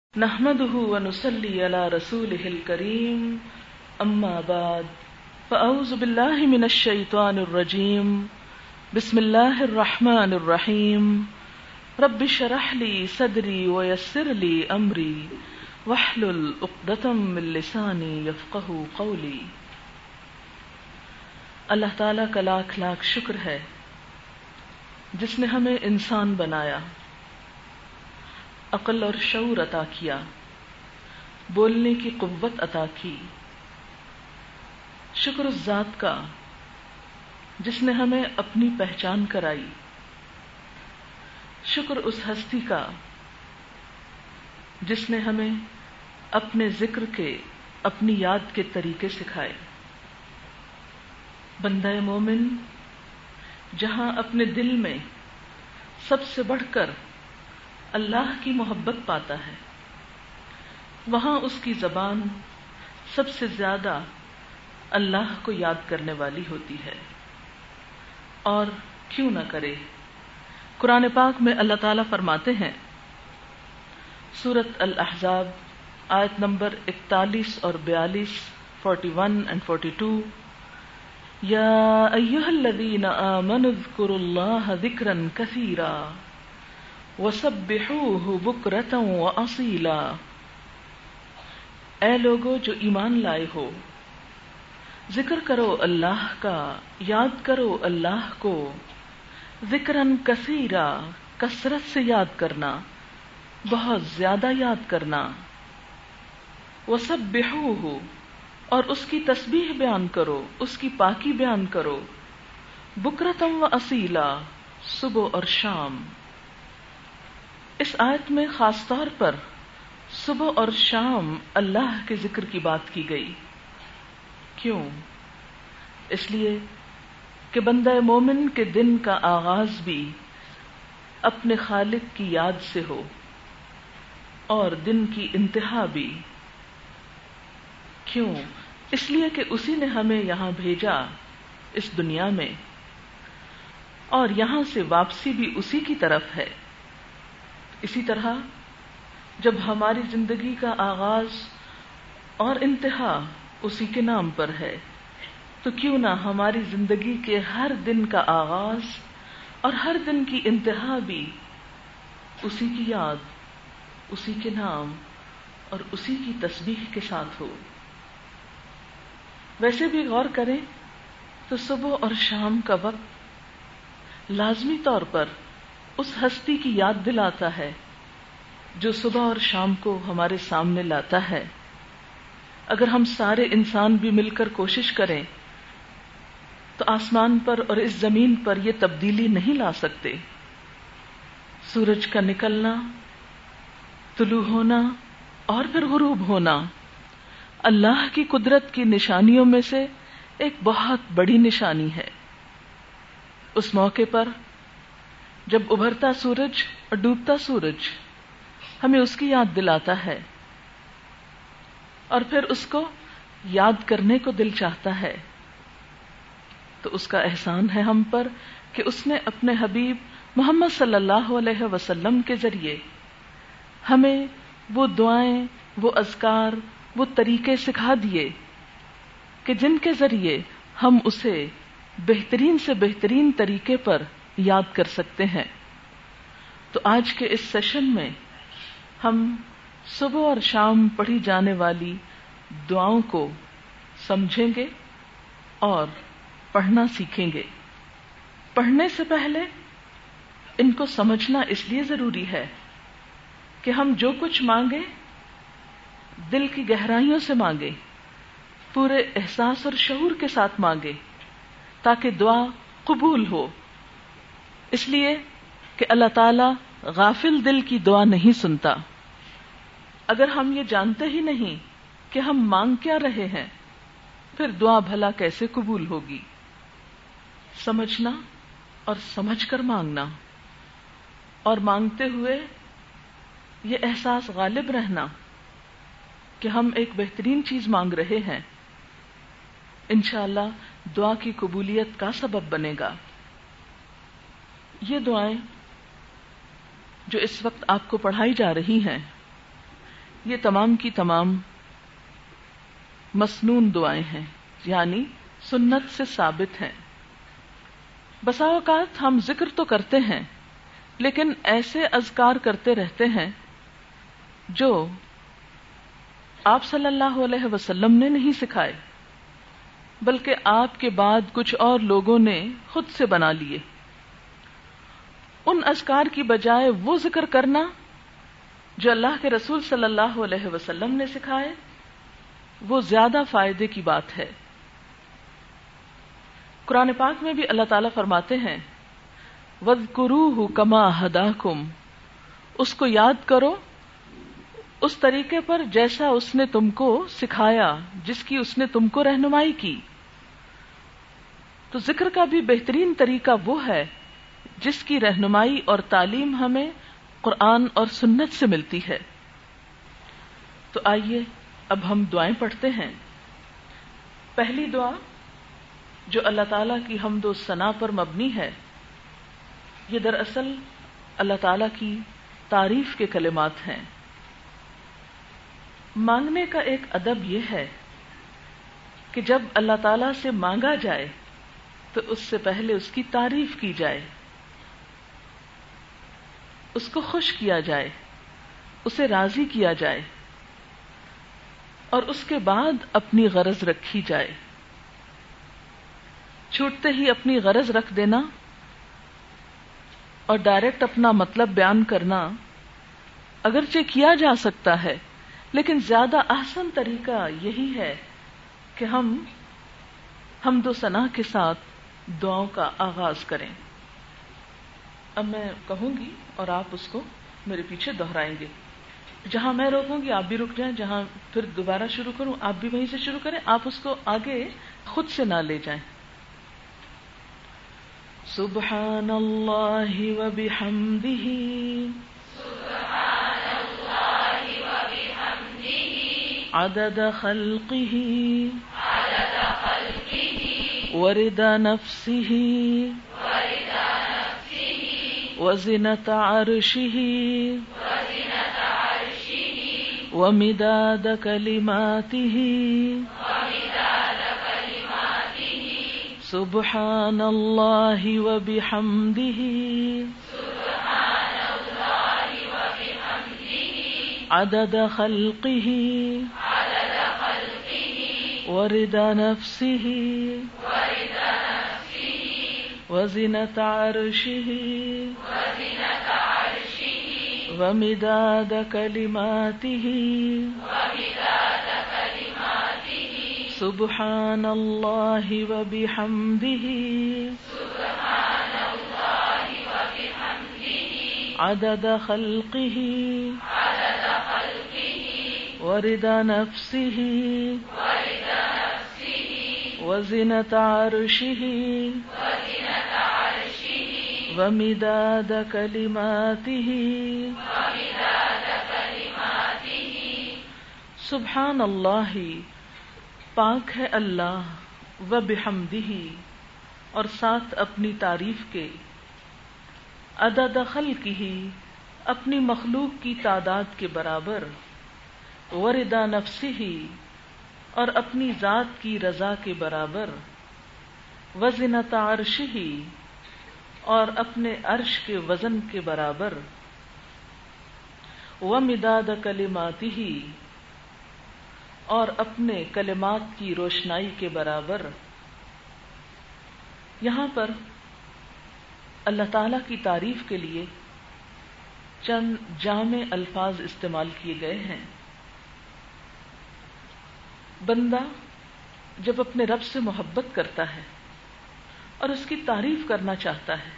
نحمده ونصلي على رسوله الكريم اما بعد فاعوذ بالله من الشيطان الرجيم بسم الله الرحمن الرحيم رب اشرح لي صدري ويسر لي امري واحلل عقدة من لساني يفقهوا قولي۔ اللہ تعالیٰ کا لاکھ لاکھ شکر ہے جس نے ہمیں انسان بنایا، عقل اور شعور عطا کیا، بولنے کی قوت عطا کی۔ شکر اس ذات کا جس نے ہمیں اپنی پہچان کرائی، شکر اس ہستی کا جس نے ہمیں اپنے ذکر کے، اپنی یاد کے طریقے سکھائے۔ بندہ مومن جہاں اپنے دل میں سب سے بڑھ کر اللہ کی محبت پاتا ہے، وہاں اس کی زبان سب سے زیادہ اللہ کو یاد کرنے والی ہوتی ہے۔ اور کیوں نہ کرے؟ قرآن پاک میں اللہ تعالیٰ فرماتے ہیں، سورۃ الاحزاب آیت نمبر 41 اور 42، 41 and 42، یا ایھا الذین آمنوا اذکروا اللہ ذکرا کثیرا وَسَبِّحُوهُ بُكْرَةً وَأَصِيلًا، اے لوگو جو ایمان لائے ہو، ذکر کرو اللہ کا، یاد کرو اللہ کو، ذکراً کثیرا، کثرت سے یاد کرنا، بہت زیادہ یاد کرنا، وَسَبِّحُوهُ، اور اس کی تسبیح بیان کرو، اس کی پاکی بیان کرو، بُكْرَةً وَأَصِيلًا، صبح اور شام۔ اس آیت میں خاص طور پر صبح اور شام اللہ کے ذکر کی بات کی گئی۔ کیوں؟ اس لیے کہ بندہ مومن کے دن کا آغاز بھی اپنے خالق کی یاد سے ہو اور دن کی انتہا بھی۔ کیوں؟ اس لیے کہ اسی نے ہمیں یہاں بھیجا اس دنیا میں، اور یہاں سے واپسی بھی اسی کی طرف ہے۔ اسی طرح جب ہماری زندگی کا آغاز اور انتہا اسی کے نام پر ہے، تو کیوں نہ ہماری زندگی کے ہر دن کا آغاز اور ہر دن کی انتہا بھی اسی کی یاد، اسی کے نام اور اسی کی تسبیح کے ساتھ ہو۔ ویسے بھی غور کریں تو صبح اور شام کا وقت لازمی طور پر اس ہستی کی یاد دلاتا ہے جو صبح اور شام کو ہمارے سامنے لاتا ہے۔ اگر ہم سارے انسان بھی مل کر کوشش کریں تو آسمان پر اور اس زمین پر یہ تبدیلی نہیں لا سکتے۔ سورج کا نکلنا، طلوع ہونا اور پھر غروب ہونا اللہ کی قدرت کی نشانیوں میں سے ایک بہت بڑی نشانی ہے۔ اس موقع پر جب ابھرتا سورج اور ڈوبتا سورج ہمیں اس کی یاد دلاتا ہے، اور پھر اس کو یاد کرنے کو دل چاہتا ہے، تو اس کا احسان ہے ہم پر کہ اس نے اپنے حبیب محمد صلی اللہ علیہ وسلم کے ذریعے ہمیں وہ دعائیں، وہ اذکار، وہ طریقے سکھا دیے کہ جن کے ذریعے ہم اسے بہترین سے بہترین طریقے پر یاد کر سکتے ہیں۔ تو آج کے اس سیشن میں ہم صبح اور شام پڑھی جانے والی دعاؤں کو سمجھیں گے اور پڑھنا سیکھیں گے۔ پڑھنے سے پہلے ان کو سمجھنا اس لیے ضروری ہے کہ ہم جو کچھ مانگیں دل کی گہرائیوں سے مانگیں، پورے احساس اور شعور کے ساتھ مانگیں تاکہ دعا قبول ہو۔ اس لیے کہ اللہ تعالیٰ غافل دل کی دعا نہیں سنتا۔ اگر ہم یہ جانتے ہی نہیں کہ ہم مانگ کیا رہے ہیں، پھر دعا بھلا کیسے قبول ہوگی؟ سمجھنا اور سمجھ کر مانگنا، اور مانگتے ہوئے یہ احساس غالب رہنا کہ ہم ایک بہترین چیز مانگ رہے ہیں، انشاءاللہ دعا کی قبولیت کا سبب بنے گا۔ یہ دعائیں جو اس وقت آپ کو پڑھائی جا رہی ہیں، یہ تمام کی تمام مسنون دعائیں ہیں، یعنی سنت سے ثابت ہیں۔ بسا اوقات ہم ذکر تو کرتے ہیں لیکن ایسے اذکار کرتے رہتے ہیں جو آپ صلی اللہ علیہ وسلم نے نہیں سکھائے، بلکہ آپ کے بعد کچھ اور لوگوں نے خود سے بنا لیے۔ ان اذکار کی بجائے وہ ذکر کرنا جو اللہ کے رسول صلی اللہ علیہ وسلم نے سکھائے، وہ زیادہ فائدے کی بات ہے۔ قرآن پاک میں بھی اللہ تعالیٰ فرماتے ہیں وَاذْكُرُوهُ كَمَا هَدَاكُمْ، اس کو یاد کرو اس طریقے پر جیسا اس نے تم کو سکھایا، جس کی اس نے تم کو رہنمائی کی۔ تو ذکر کا بھی بہترین طریقہ وہ ہے جس کی رہنمائی اور تعلیم ہمیں قرآن اور سنت سے ملتی ہے۔ تو آئیے اب ہم دعائیں پڑھتے ہیں۔ پہلی دعا جو اللہ تعالیٰ کی حمد و ثنا پر مبنی ہے، یہ دراصل اللہ تعالیٰ کی تعریف کے کلمات ہیں۔ مانگنے کا ایک ادب یہ ہے کہ جب اللہ تعالیٰ سے مانگا جائے تو اس سے پہلے اس کی تعریف کی جائے، اس کو خوش کیا جائے، اسے راضی کیا جائے، اور اس کے بعد اپنی غرض رکھی جائے۔ چھوٹتے ہی اپنی غرض رکھ دینا اور ڈائریکٹ اپنا مطلب بیان کرنا اگرچہ کیا جا سکتا ہے، لیکن زیادہ احسن طریقہ یہی ہے کہ ہم حمد و ثنا کے ساتھ دعاؤں کا آغاز کریں۔ اب میں کہوں گی اور آپ اس کو میرے پیچھے دہرائیں گے۔ جہاں میں روکوں گی آپ بھی رک جائیں، جہاں پھر دوبارہ شروع کروں آپ بھی وہیں سے شروع کریں، آپ اس کو آگے خود سے نہ لے جائیں۔ سبحان اللہ وبحمدہ عدد خلقہ ورضا نفسہ وزنة عرشہ ومداد کلماتہ سبحان اللہ وبحمدہ عدد خلقہ ورضا نفسہ وزنة عرشہ ومداد کلماتہ سبحان اللہ وبحمدہ عدد خلقہ ورضا نفسہ وزنة عرشہ ومداد کلماتہ سبحان اللہ، پاک ہے اللہ، وبحمدہ، اور ساتھ اپنی تعریف کے، عدد خلقہ، اپنی مخلوق کی تعداد کے برابر، ورضا نفسہ، اور اپنی ذات کی رضا کے برابر، وزنة عرشہ، اور اپنے عرش کے وزن کے برابر، ومداد کلماتہ، اور اپنے کلمات کی روشنائی کے برابر۔ یہاں پر اللہ تعالی کی تعریف کے لیے چند جامع الفاظ استعمال کیے گئے ہیں۔ بندہ جب اپنے رب سے محبت کرتا ہے اور اس کی تعریف کرنا چاہتا ہے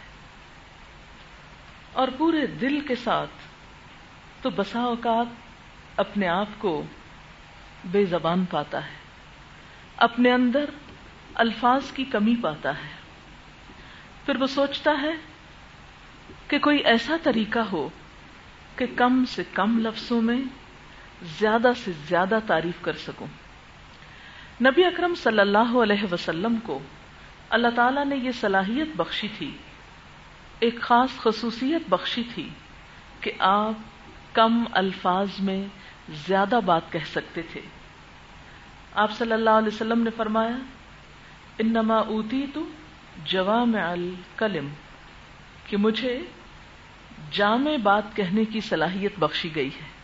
اور پورے دل کے ساتھ، تو بسا اوقات اپنے آپ کو بے زبان پاتا ہے، اپنے اندر الفاظ کی کمی پاتا ہے۔ پھر وہ سوچتا ہے کہ کوئی ایسا طریقہ ہو کہ کم سے کم لفظوں میں زیادہ سے زیادہ تعریف کر سکوں۔ نبی اکرم صلی اللہ علیہ وسلم کو اللہ تعالیٰ نے یہ صلاحیت بخشی تھی، ایک خاص خصوصیت بخشی تھی کہ آپ کم الفاظ میں زیادہ بات کہہ سکتے تھے. آپ صلی اللہ علیہ وسلم نے فرمایا انما اوتیت جوامع الکلم، کہ مجھے جامع بات کہنے کی صلاحیت بخشی گئی ہے،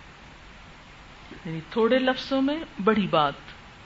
یعنی تھوڑے لفظوں میں بڑی بات.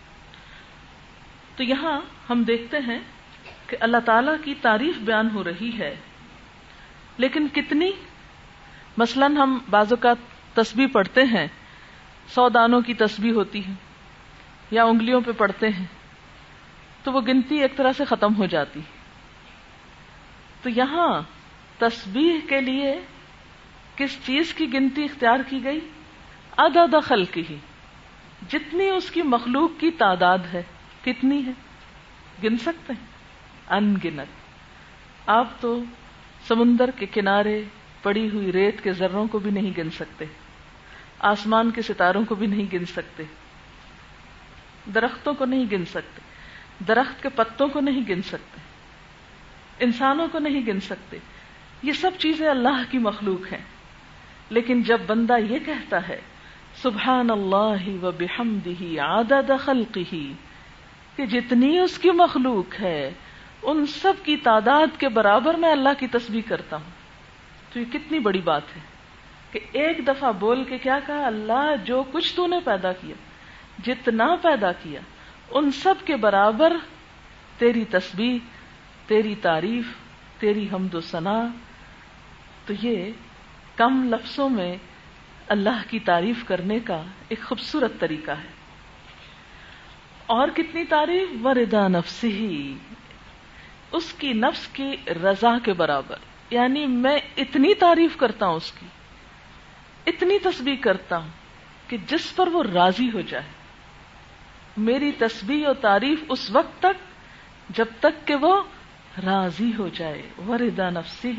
تو یہاں ہم دیکھتے ہیں کہ اللہ تعالیٰ کی تعریف بیان ہو رہی ہے، لیکن کتنی. مثلاً ہم بعض اوقات تسبیح پڑھتے ہیں، 100 دانوں کی تسبیح ہوتی ہے یا انگلیوں پہ پڑھتے ہیں تو وہ گنتی ایک طرح سے ختم ہو جاتی. تو یہاں تسبیح کے لیے کس چیز کی گنتی اختیار کی گئی؟ عدد خلقہ، جتنی اس کی مخلوق کی تعداد ہے. کتنی ہے گن سکتے ہیں؟ ان گنت. آپ تو سمندر کے کنارے پڑی ہوئی ریت کے ذروں کو بھی نہیں گن سکتے، آسمان کے ستاروں کو بھی نہیں گن سکتے، درختوں کو نہیں گن سکتے، درخت کے پتوں کو نہیں گن سکتے، انسانوں کو نہیں گن سکتے. یہ سب چیزیں اللہ کی مخلوق ہیں. لیکن جب بندہ یہ کہتا ہے سبحان اللہ و بحمدہ عدد خلقہ، کہ جتنی اس کی مخلوق ہے ان سب کی تعداد کے برابر میں اللہ کی تسبیح کرتا ہوں، تو یہ کتنی بڑی بات ہے کہ ایک دفعہ بول کے کیا کہا؟ اللہ جو کچھ تو نے پیدا کیا، جتنا پیدا کیا ان سب کے برابر تیری تسبیح، تیری تعریف، تیری حمد و ثنا. تو یہ کم لفظوں میں اللہ کی تعریف کرنے کا ایک خوبصورت طریقہ ہے. اور کتنی تعریف؟ ورضا نفسہ، اس کی نفس کی رضا کے برابر. یعنی میں اتنی تعریف کرتا ہوں اس کی، اتنی تسبیح کرتا ہوں کہ جس پر وہ راضی ہو جائے. میری تسبیح و تعریف اس وقت تک جب تک کہ وہ راضی ہو جائے. ورضا نفسہ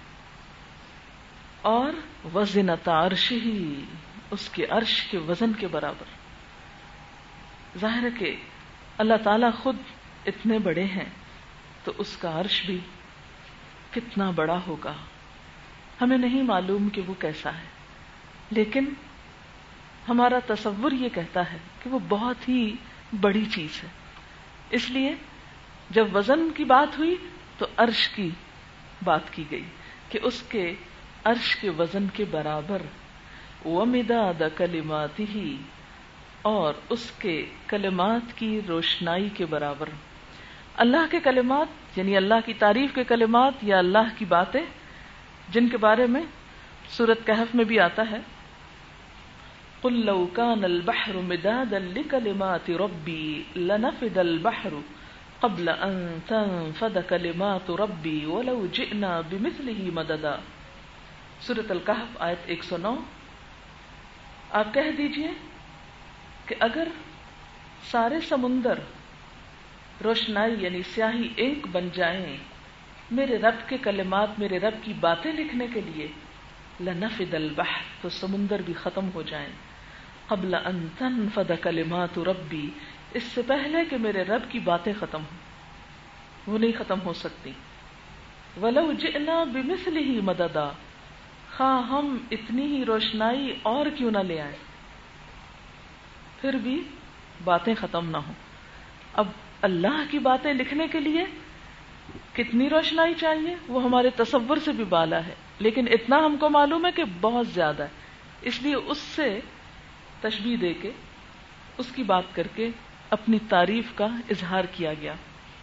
اور وزنۃ عرشہ، اس کے عرش کے وزن کے برابر. ظاہر ہے کہ اللہ تعالیٰ خود اتنے بڑے ہیں تو اس کا عرش بھی کتنا بڑا ہوگا. ہمیں نہیں معلوم کہ وہ کیسا ہے، لیکن ہمارا تصور یہ کہتا ہے کہ وہ بہت ہی بڑی چیز ہے. اس لیے جب وزن کی بات ہوئی تو عرش کی بات کی گئی کہ اس کے عرش کے وزن کے برابر. ومداد کلماتہ، اور اس کے کلمات کی روشنائی کے برابر. اللہ کے کلمات یعنی اللہ کی تعریف کے کلمات یا اللہ کی باتیں، جن کے بارے میں سورۃ کہف میں بھی آتا ہے قُل لَوْ كَانَ الْبَحْرُ مِدَادًا لِكَلِمَاتِ رَبِّي لَنَفِدَ الْبَحْرُ قَبْلَ أَن تَنفَدَ كَلِمَاتُ رَبِّي وَلَوْ جِئْنَا بِمِثْلِهِ مَدَدًا. سورۃ الکہف آیت 109. آپ کہہ دیجئے کہ اگر سارے سمندر روشنائی یعنی سیاہی انک بن جائیں میرے رب کے کلمات، میرے رب کی باتیں لکھنے کے لیے، لنفد البحر، تو سمندر بھی ختم ہو جائیں. قبل ان تنفد کلمات ربی، اس سے پہلے کہ میرے رب کی باتیں ختم ہوں، وہ نہیں ختم ہو سکتی. ولو جئنا بمثلہ مددا، خواہ ہم اتنی ہی روشنائی اور کیوں نہ لے آئیں، پھر بھی باتیں ختم نہ ہوں. اب اللہ کی باتیں لکھنے کے لیے کتنی روشنائی چاہیے، وہ ہمارے تصور سے بھی بالا ہے، لیکن اتنا ہم کو معلوم ہے کہ بہت زیادہ ہے. اس لیے اس سے تشبیہ دے کے، اس کی بات کر کے اپنی تعریف کا اظہار کیا گیا.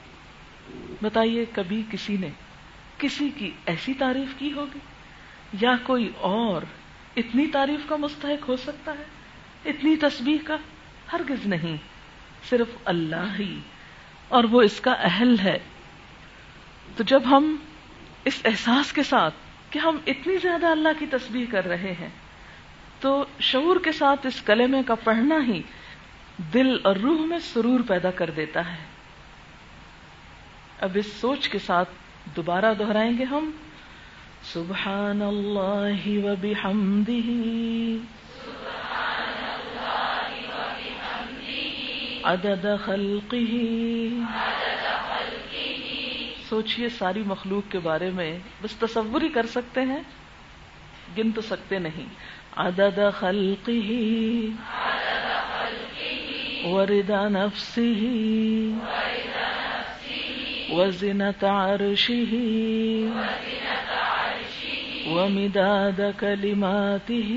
بتائیے کبھی کسی نے کسی کی ایسی تعریف کی ہوگی، یا کوئی اور اتنی تعریف کا مستحق ہو سکتا ہے، اتنی تسبیح کا؟ ہرگز نہیں، صرف اللہ ہی، اور وہ اس کا اہل ہے. تو جب ہم اس احساس کے ساتھ کہ ہم اتنی زیادہ اللہ کی تسبیح کر رہے ہیں، تو شعور کے ساتھ اس کلمے کا پڑھنا ہی دل اور روح میں سرور پیدا کر دیتا ہے. اب اس سوچ کے ساتھ دوبارہ دہرائیں گے ہم سبحان اللہ و بحمدہ، عدد خلقہ. سوچئے ساری مخلوق کے بارے میں، بس تصور ہی کر سکتے ہیں، گن تو سکتے نہیں. عدد خلقه ورضا نفسه وزنة عرشه ومداد كلماته.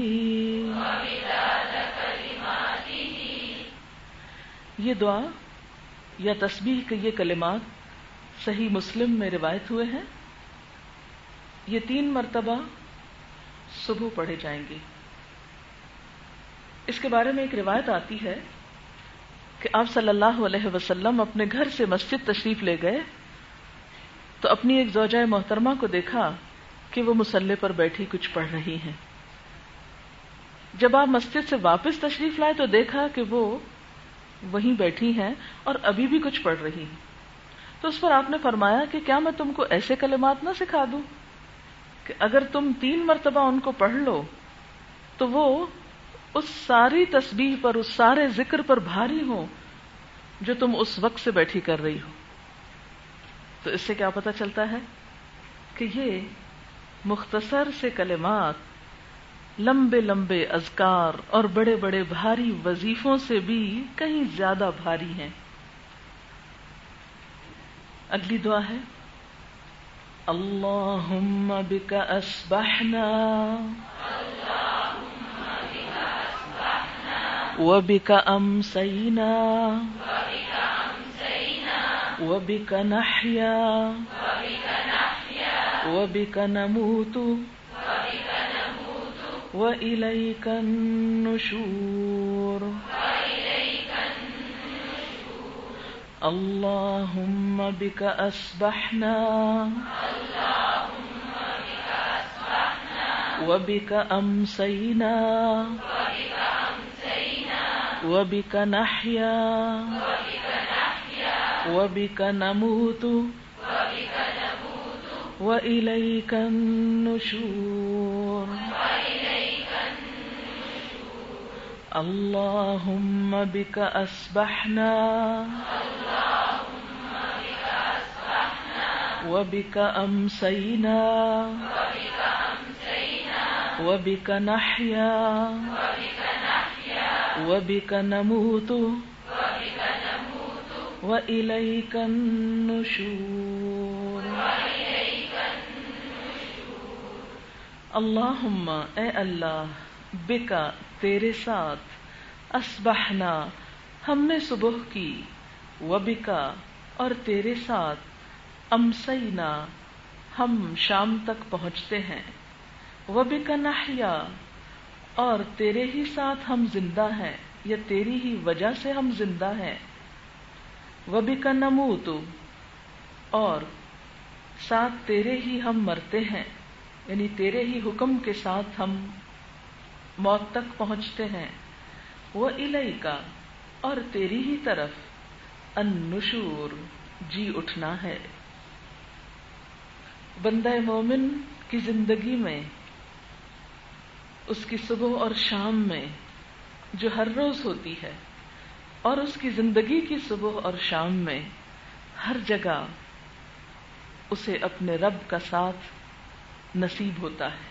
یہ دعا یا تسبیح کے یہ کلمات صحیح مسلم میں روایت ہوئے ہیں. یہ 3 مرتبہ صبح پڑھے جائیں گے. اس کے بارے میں ایک روایت آتی ہے کہ آپ صلی اللہ علیہ وسلم اپنے گھر سے مسجد تشریف لے گئے تو اپنی ایک زوجہ محترمہ کو دیکھا کہ وہ مصلی پر بیٹھی کچھ پڑھ رہی ہیں. جب آپ مسجد سے واپس تشریف لائے تو دیکھا کہ وہ وہیں بیٹھی ہیں اور ابھی بھی کچھ پڑھ رہی ہیں. تو اس پر آپ نے فرمایا کہ کیا میں تم کو ایسے کلمات نہ سکھا دوں کہ اگر تم 3 مرتبہ ان کو پڑھ لو تو وہ اس ساری تسبیح پر، اس سارے ذکر پر بھاری ہو جو تم اس وقت سے بیٹھی کر رہی ہو. تو اس سے کیا پتہ چلتا ہے کہ یہ مختصر سے کلمات لمبے لمبے اذکار اور بڑے بڑے بھاری وظیفوں سے بھی کہیں زیادہ بھاری ہیں. اگلی دعا ہے اللہم بک اصبحنا وبک امسینا وبک نحیا وبک نموت وإلیک النشور. اللہم بک اصبحنا وبک امسینا وبک نحیا وبک نموت وإلیک النشور. اللہم بک اصبحنا وبک امسینا وبک نحیا وبک نموت وإلیک النشور. اللہم اے اللہ، بکا تیرے ساتھ، اصبحنا ہم نے صبح کی، وبکا اور تیرے ساتھ، امسینا ہم شام تک پہنچتے ہیں، وبک نحیا اور تیرے ہی ساتھ ہم زندہ ہیں یا تیری ہی وجہ سے ہم زندہ ہیں، وبک نموت اور ساتھ تیرے ہی ہم مرتے ہیں، یعنی تیرے ہی حکم کے ساتھ ہم موت تک پہنچتے ہیں، وإلیک اور تیری ہی طرف النشور جی اٹھنا ہے. بندہ مومن کی زندگی میں اس کی صبح اور شام میں جو ہر روز ہوتی ہے اور اس کی زندگی کی صبح اور شام میں ہر جگہ اسے اپنے رب کا ساتھ نصیب ہوتا ہے.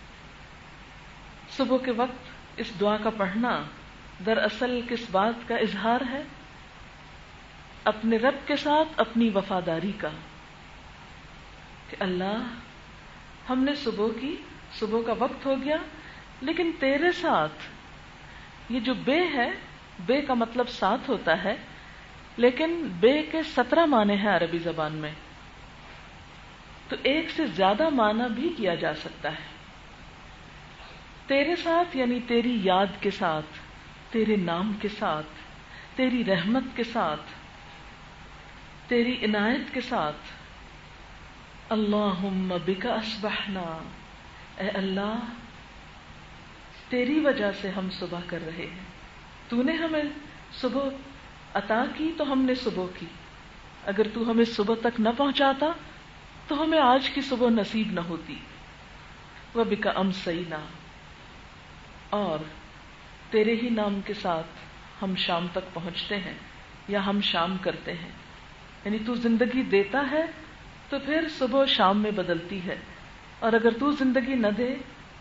صبح کے وقت اس دعا کا پڑھنا دراصل کس بات کا اظہار ہے؟ اپنے رب کے ساتھ اپنی وفاداری کا، کہ اللہ ہم نے صبح کی، صبح کا وقت ہو گیا، لیکن تیرے ساتھ. یہ جو بے ہے، بے کا مطلب ساتھ ہوتا ہے، لیکن بے کے 17 معنی ہیں عربی زبان میں، تو ایک سے زیادہ معنی بھی کیا جا سکتا ہے. تیرے ساتھ یعنی تیری یاد کے ساتھ، تیرے نام کے ساتھ، تیری رحمت کے ساتھ، تیری عنایت کے ساتھ. اللہم بک اصبحنا، اے اللہ تیری وجہ سے ہم صبح کر رہے ہیں. تو نے ہمیں صبح عطا کی تو ہم نے صبح کی، اگر تو ہمیں صبح تک نہ پہنچاتا تو ہمیں آج کی صبح نصیب نہ ہوتی. وبک امسینا اور تیرے ہی نام کے ساتھ ہم شام تک پہنچتے ہیں یا ہم شام کرتے ہیں. یعنی تو زندگی دیتا ہے تو پھر صبح شام میں بدلتی ہے، اور اگر تو زندگی نہ دے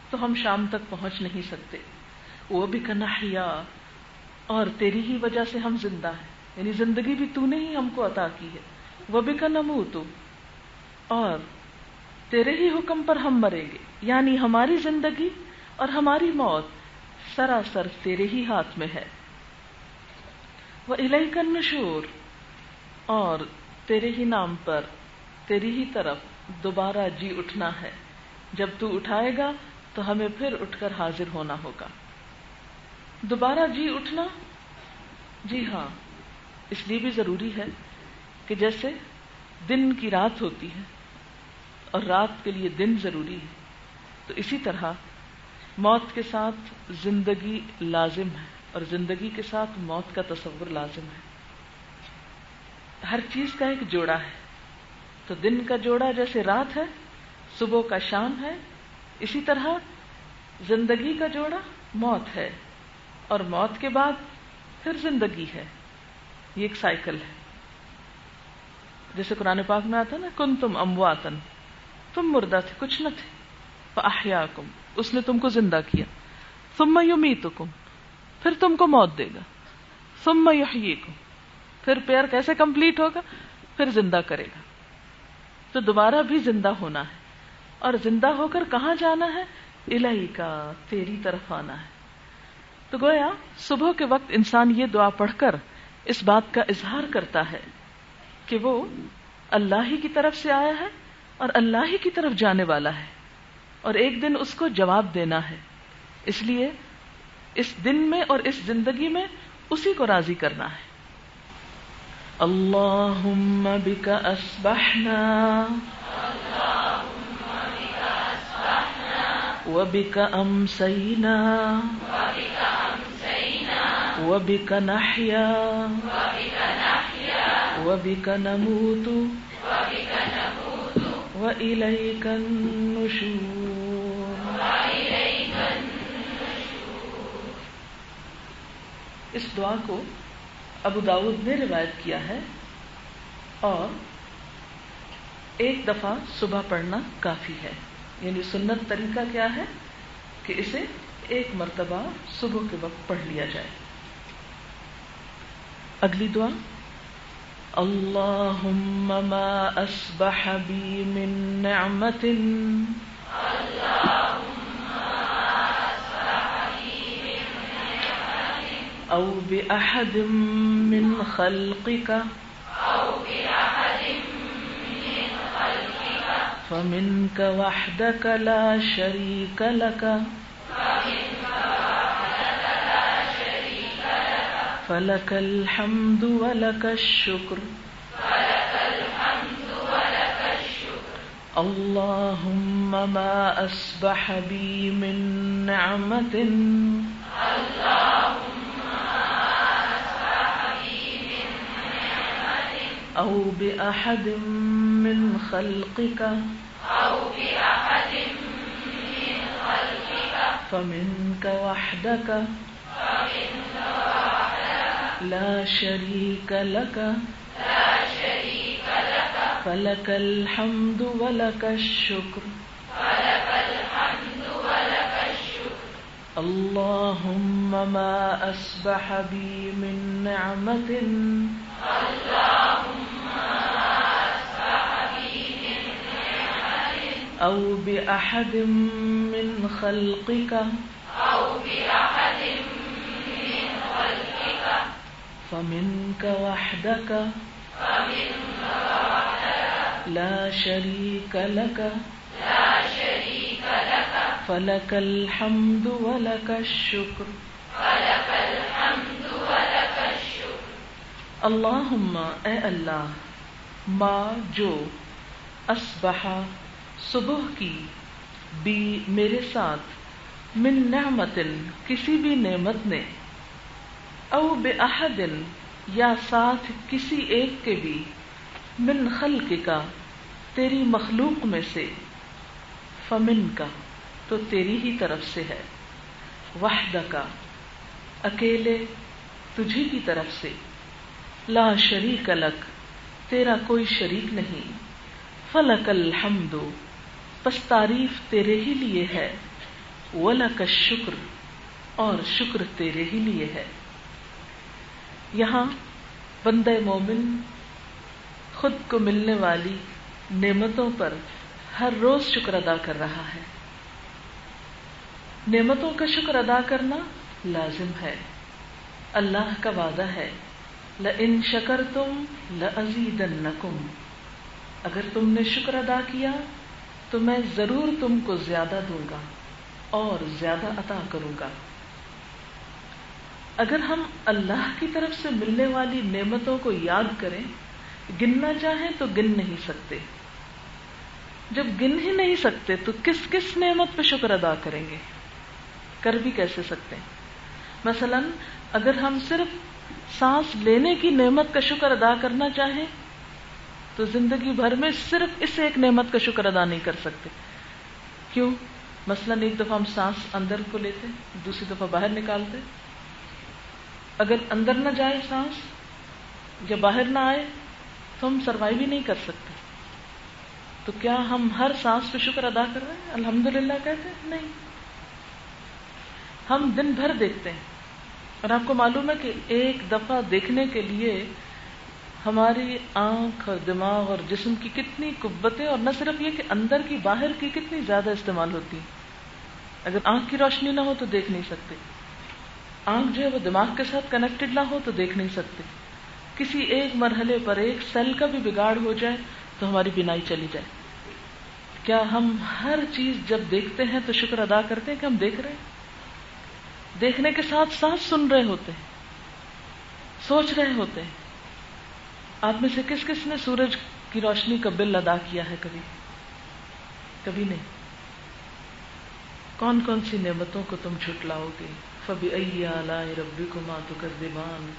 تو ہم شام تک پہنچ نہیں سکتے. وَبِكَ نَحْيَا، اور تیری ہی وجہ سے ہم زندہ ہیں، یعنی زندگی بھی تو نے ہی ہم کو عطا کی ہے. وَبِكَ نَمُوتُ، اور تیرے ہی حکم پر ہم مریں گے، یعنی ہماری زندگی اور ہماری موت سراسر تیرے ہی ہاتھ میں ہے. وَإِلَيْكَ النُّشُورُ، اور تیرے ہی نام پر تیری ہی طرف دوبارہ جی اٹھنا ہے. جب تو اٹھائے گا تو ہمیں پھر اٹھ کر حاضر ہونا ہوگا. دوبارہ جی اٹھنا، جی ہاں، اس لیے بھی ضروری ہے کہ جیسے دن کی رات ہوتی ہے اور رات کے لیے دن ضروری ہے، تو اسی طرح موت کے ساتھ زندگی لازم ہے اور زندگی کے ساتھ موت کا تصور لازم ہے. ہر چیز کا ایک جوڑا ہے. تو دن کا جوڑا جیسے رات ہے، صبح کا شام ہے، اسی طرح زندگی کا جوڑا موت ہے، اور موت کے بعد پھر زندگی ہے. یہ ایک سائیکل ہے. جیسے قرآن پاک میں آتا نا، کنتم امواتن، تم مردہ تھے، کچھ نہ تھے، فاحیاکم، اس نے تم کو زندہ کیا. ثم یمیتکم، پھر تم کو موت دے گا. ثم یحییکم، پھر پیئر کیسے کمپلیٹ ہوگا؟ پھر زندہ کرے گا. تو دوبارہ بھی زندہ ہونا ہے، اور زندہ ہو کر کہاں جانا ہے؟ الیک، تیری طرف آنا ہے. تو گویا صبح کے وقت انسان یہ دعا پڑھ کر اس بات کا اظہار کرتا ہے کہ وہ اللہ ہی کی طرف سے آیا ہے اور اللہ ہی کی طرف جانے والا ہے، اور ایک دن اس کو جواب دینا ہے. اس لیے اس دن میں اور اس زندگی میں اسی کو راضی کرنا ہے. اللہم بک اصبحنا وبک امسینا وبک نحیا وبک نموت وإلیک النشور. اس دعا کو ابو داؤد نے روایت کیا ہے، اور ایک دفعہ صبح پڑھنا کافی ہے. یعنی سنت طریقہ کیا ہے کہ اسے ایک مرتبہ صبح کے وقت پڑھ لیا جائے. اگلی دعا، اللہم ما اصبح بی من نعمت او بأحد من خلقک فمنک وحدک لا شریک لک فلک الحمد ولک الشکر. اللہم ما اصبح بی من نعمت او بأحد من خلقک فمنک وحدک لا شریک لک فلک الحمد ولک الشکر. اللہم ما اصبح بی من نعمت او بأحد من خلقک فمنک وحدک لا شریک لک فلک الحمد ولک الشکر. اللہم، اے اللہ، ما جو، اصبح صبح کی، بی میرے ساتھ، من نعمت کسی بھی نعمت نے، او بأحد یا ساتھ کسی ایک کے بھی، من خلقک تیری مخلوق میں سے، فمنک تو تیری ہی طرف سے ہے، وحدک اکیلے تجھی کی طرف سے، لا شریک لک تیرا کوئی شریک نہیں، فلک الحمد پس تعریف تیرے ہی لیے ہے، وَلَكَ الشُّكْرُ، اور شکر تیرے ہی لیے ہے۔ یہاں بندہ مومن خود کو ملنے والی نعمتوں پر ہر روز شکر ادا کر رہا ہے۔ نعمتوں کا شکر ادا کرنا لازم ہے۔ اللہ کا وعدہ ہے لَإِن شَكَرْتُمْ لَأَزِيدَنَّكُمْ، اگر تم نے شکر ادا کیا تو میں ضرور تم کو زیادہ دوں گا اور زیادہ عطا کروں گا۔ اگر ہم اللہ کی طرف سے ملنے والی نعمتوں کو یاد کریں، گننا چاہیں تو گن نہیں سکتے۔ جب گن ہی نہیں سکتے تو کس کس نعمت پہ شکر ادا کریں گے؟ کر بھی کیسے سکتے ہیں؟ مثلا اگر ہم صرف سانس لینے کی نعمت کا شکر ادا کرنا چاہیں تو زندگی بھر میں صرف اس ایک نعمت کا شکر ادا نہیں کر سکتے۔ کیوں؟ مثلا ایک دفعہ ہم سانس اندر کو لیتے، دوسری دفعہ باہر نکالتے، اگر اندر نہ جائے سانس یا باہر نہ آئے تو ہم سروائیو ہی نہیں کر سکتے۔ تو کیا ہم ہر سانس پہ شکر ادا کر رہے ہیں؟ الحمدللہ کہتے ہیں؟ نہیں۔ ہم دن بھر دیکھتے ہیں اور آپ کو معلوم ہے کہ ایک دفعہ دیکھنے کے لیے ہماری آنکھ اور دماغ اور جسم کی کتنی قوتیں، اور نہ صرف یہ کہ اندر کی باہر کی کتنی زیادہ استعمال ہوتی ہیں۔ اگر آنکھ کی روشنی نہ ہو تو دیکھ نہیں سکتے، آنکھ جو ہے وہ دماغ کے ساتھ کنیکٹڈ نہ ہو تو دیکھ نہیں سکتے، کسی ایک مرحلے پر ایک سیل کا بھی بگاڑ ہو جائے تو ہماری بینائی چلی جائے۔ کیا ہم ہر چیز جب دیکھتے ہیں تو شکر ادا کرتے ہیں کہ ہم دیکھ رہے ہیں؟ دیکھنے کے ساتھ ساتھ سن رہے ہوتے ہیں، سوچ رہے ہوتے ہیں۔ آپ میں سے کس کس نے سورج کی روشنی کا بل ادا کیا ہے؟ کبھی کبھی نہیں۔ کون کون سی نعمتوں کو تم جھٹلاؤ گے؟ فَبِأَيِّ آلَاءِ رَبِّكُمَا تُكَذِّبَانِ۔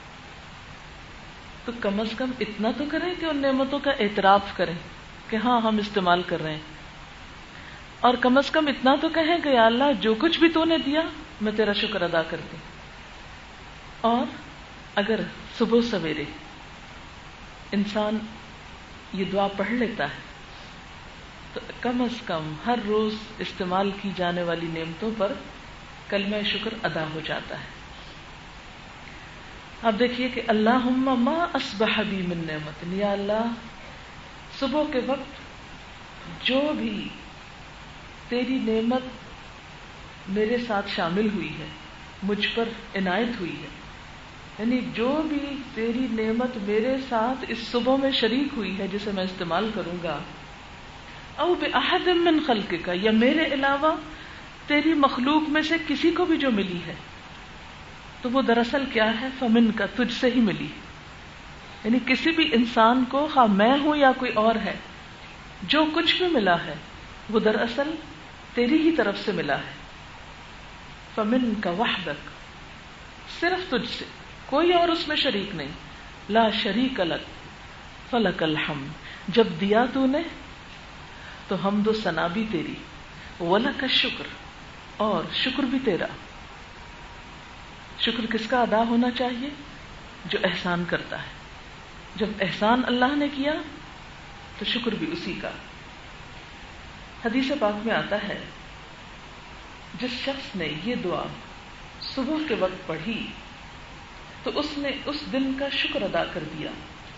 تو کم از کم اتنا تو کریں کہ ان نعمتوں کا اعتراف کریں کہ ہاں ہم استعمال کر رہے ہیں، اور کم از کم اتنا تو کہیں کہ یا اللہ جو کچھ بھی تو نے دیا میں تیرا شکر ادا کرتی۔ اور اگر صبح سویرے انسان یہ دعا پڑھ لیتا ہے تو کم از کم ہر روز استعمال کی جانے والی نعمتوں پر کلمہ شکر ادا ہو جاتا ہے۔ اب دیکھیے کہ اللہم ما اصبح بی من نعمت، یا اللہ صبح کے وقت جو بھی تیری نعمت میرے ساتھ شامل ہوئی ہے، مجھ پر عنایت ہوئی ہے، یعنی جو بھی تیری نعمت میرے ساتھ اس صبح میں شریک ہوئی ہے جسے میں استعمال کروں گا، او بأحد من خلقک، یا میرے علاوہ تیری مخلوق میں سے کسی کو بھی جو ملی ہے، تو وہ دراصل کیا ہے؟ فمن کا، تجھ سے ہی ملی۔ یعنی کسی بھی انسان کو، خواہ میں ہوں یا کوئی اور ہے، جو کچھ بھی ملا ہے وہ دراصل تیری ہی طرف سے ملا ہے۔ فمن کا وحدک، صرف تجھ سے، کوئی اور اس میں شریک نہیں۔ لا شریک لک فلک الحمد، جب دیا تو نے تو حمد و ثنا بھی تیری، ولک الشکر، اور شکر بھی تیرا۔ شکر کس کا ادا ہونا چاہیے؟ جو احسان کرتا ہے۔ جب احسان اللہ نے کیا تو شکر بھی اسی کا۔ حدیث پاک میں آتا ہے جس شخص نے یہ دعا صبح کے وقت پڑھی تو اس نے اس دن کا شکر ادا کر دیا۔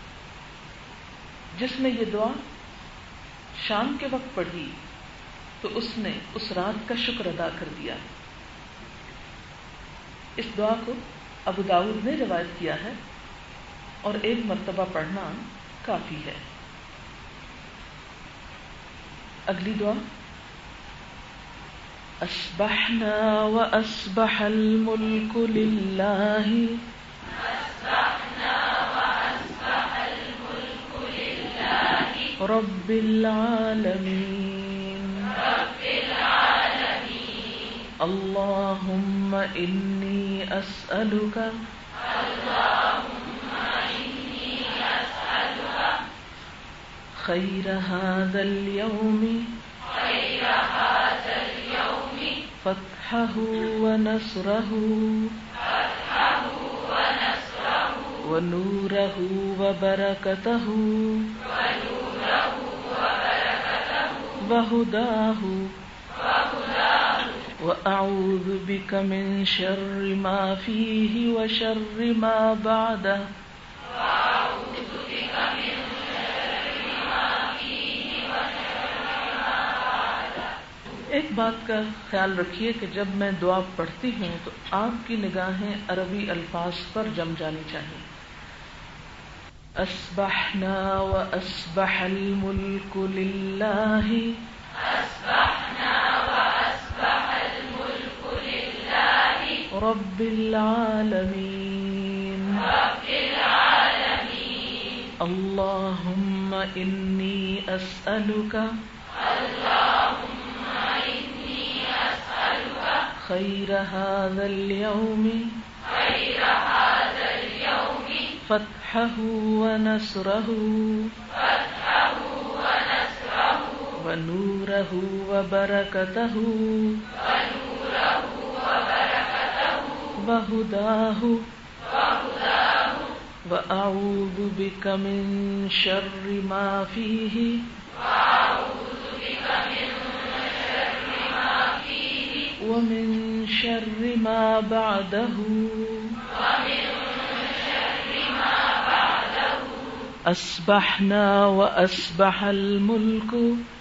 جس نے یہ دعا شام کے وقت پڑھی تو اس نے اس رات کا شکر ادا کر دیا۔ اس دعا کو ابو داؤد نے روایت کیا ہے اور ایک مرتبہ پڑھنا کافی ہے۔ اگلی دعا، اصبحنا واصبح الملک للہ رب العالمین اللہم انی اسألک خیر هذا اليوم فتحه ونصره ونوره وبركته وهداه وأعوذ بك من شر ما فيه وشر ما بعده ایک بات کا خیال رکھیے کہ جب میں دعا پڑھتی ہوں تو آپ کی نگاہیں عربی الفاظ پر جم جانی چاہیے. اصبحنا واصبح الملك لله رب العالمين اللهم إني أسألك خير هذا اليوم فتحه ونصره ونوره وبركته وهداه وأعوذ بك من شر ما فيه ومن شر ما بعده أصبحنا وأصبح الملك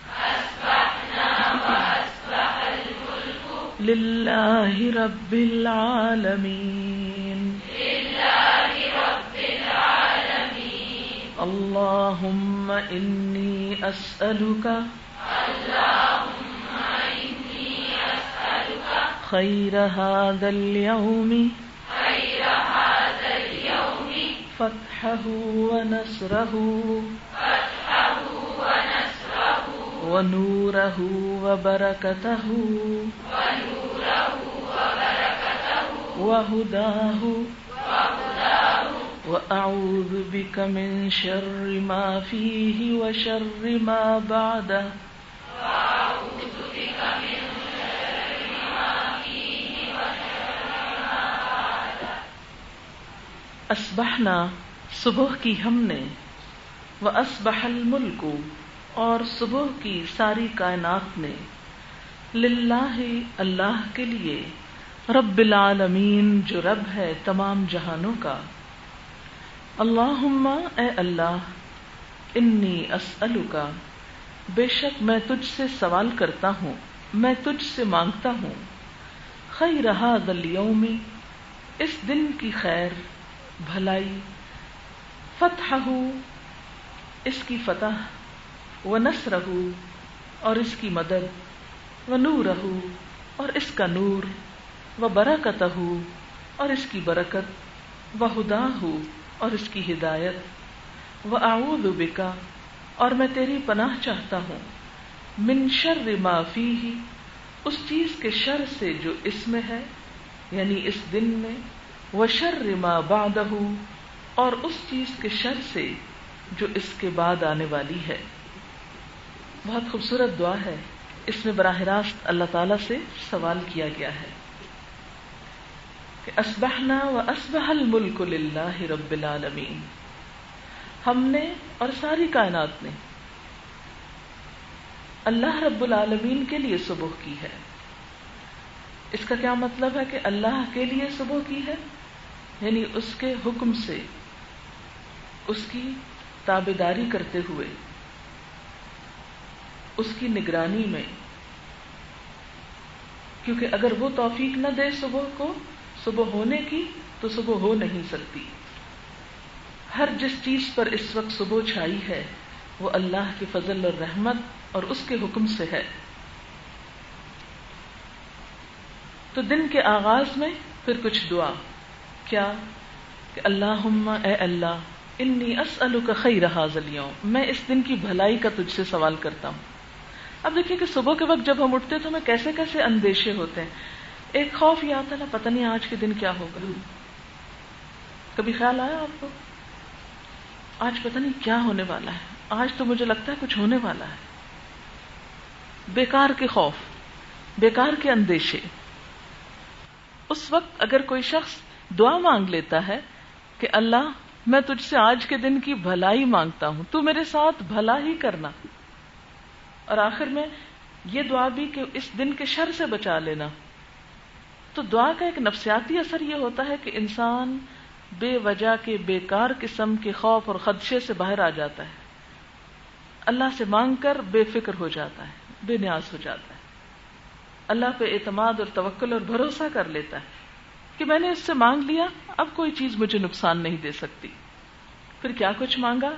لله رب العالمين اللهم إني أسألك خير هذا اليوم فتحه ونصره ونوره وبركته وهداه وأعوذ بك من شر ما فيه وشر ما بعده اصبحنا صبح کی ہم نے واصبح الملک اور صبح کی ساری کائنات نے للہ اللہ کے لیے رب العالمین جو رب ہے تمام جہانوں کا. اللہم اے اللہ انی اسألک بے شک میں تجھ سے سوال کرتا ہوں میں تجھ سے مانگتا ہوں خیر ھذا اليوم اس دن کی خیر بھلائی فتحہ اس کی فتح ونصرہ اور اس کی مدد ونورہ اور اس کا نور وبرکتہ اور اس کی برکت وہداہ اور اس کی ہدایت واعوذ بک اور میں تیری پناہ چاہتا ہوں من شر ما فیہ اس چیز کے شر سے جو اس میں ہے یعنی اس دن میں وشر ما بعدہ اور اس چیز کے شر سے جو اس کے بعد آنے والی ہے. بہت خوبصورت دعا ہے. اس میں براہ راست اللہ تعالی سے سوال کیا گیا ہے کہ اصبحنا واصبح الملک للہ رب العالمین ہم نے اور ساری کائنات نے اللہ رب العالمین کے لیے صبح کی ہے. اس کا کیا مطلب ہے کہ اللہ کے لیے صبح کی ہے یعنی اس کے حکم سے اس کی تابعداری کرتے ہوئے اس کی نگرانی میں کیونکہ اگر وہ توفیق نہ دے صبح کو صبح ہونے کی تو صبح ہو نہیں سکتی. ہر جس چیز پر اس وقت صبح چھائی ہے وہ اللہ کے فضل اور رحمت اور اس کے حکم سے ہے. تو دن کے آغاز میں پھر کچھ دعا کیا کہ اللہم اے اللہ انی اسألک خیر ھذا اليوم میں اس دن کی بھلائی کا تجھ سے سوال کرتا ہوں. اب دیکھیے کہ صبح کے وقت جب ہم اٹھتے تو ہمیں کیسے کیسے اندیشے ہوتے ہیں. ایک خوف یہ آتا ہے نا پتہ نہیں آج کے دن کیا ہوگا. کبھی خیال آیا آپ کو آج پتہ نہیں کیا ہونے والا ہے آج تو مجھے لگتا ہے کچھ ہونے والا ہے. بیکار کے خوف بیکار کے اندیشے. اس وقت اگر کوئی شخص دعا مانگ لیتا ہے کہ اللہ میں تجھ سے آج کے دن کی بھلائی مانگتا ہوں تو میرے ساتھ بھلا ہی کرنا اور آخر میں یہ دعا بھی کہ اس دن کے شر سے بچا لینا تو دعا کا ایک نفسیاتی اثر یہ ہوتا ہے کہ انسان بے وجہ کے بیکار قسم کے خوف اور خدشے سے باہر آ جاتا ہے، اللہ سے مانگ کر بے فکر ہو جاتا ہے، بے نیاز ہو جاتا ہے، اللہ پہ اعتماد اور توکل اور بھروسہ کر لیتا ہے کہ میں نے اس سے مانگ لیا، اب کوئی چیز مجھے نقصان نہیں دے سکتی۔ پھر کیا کچھ مانگا؟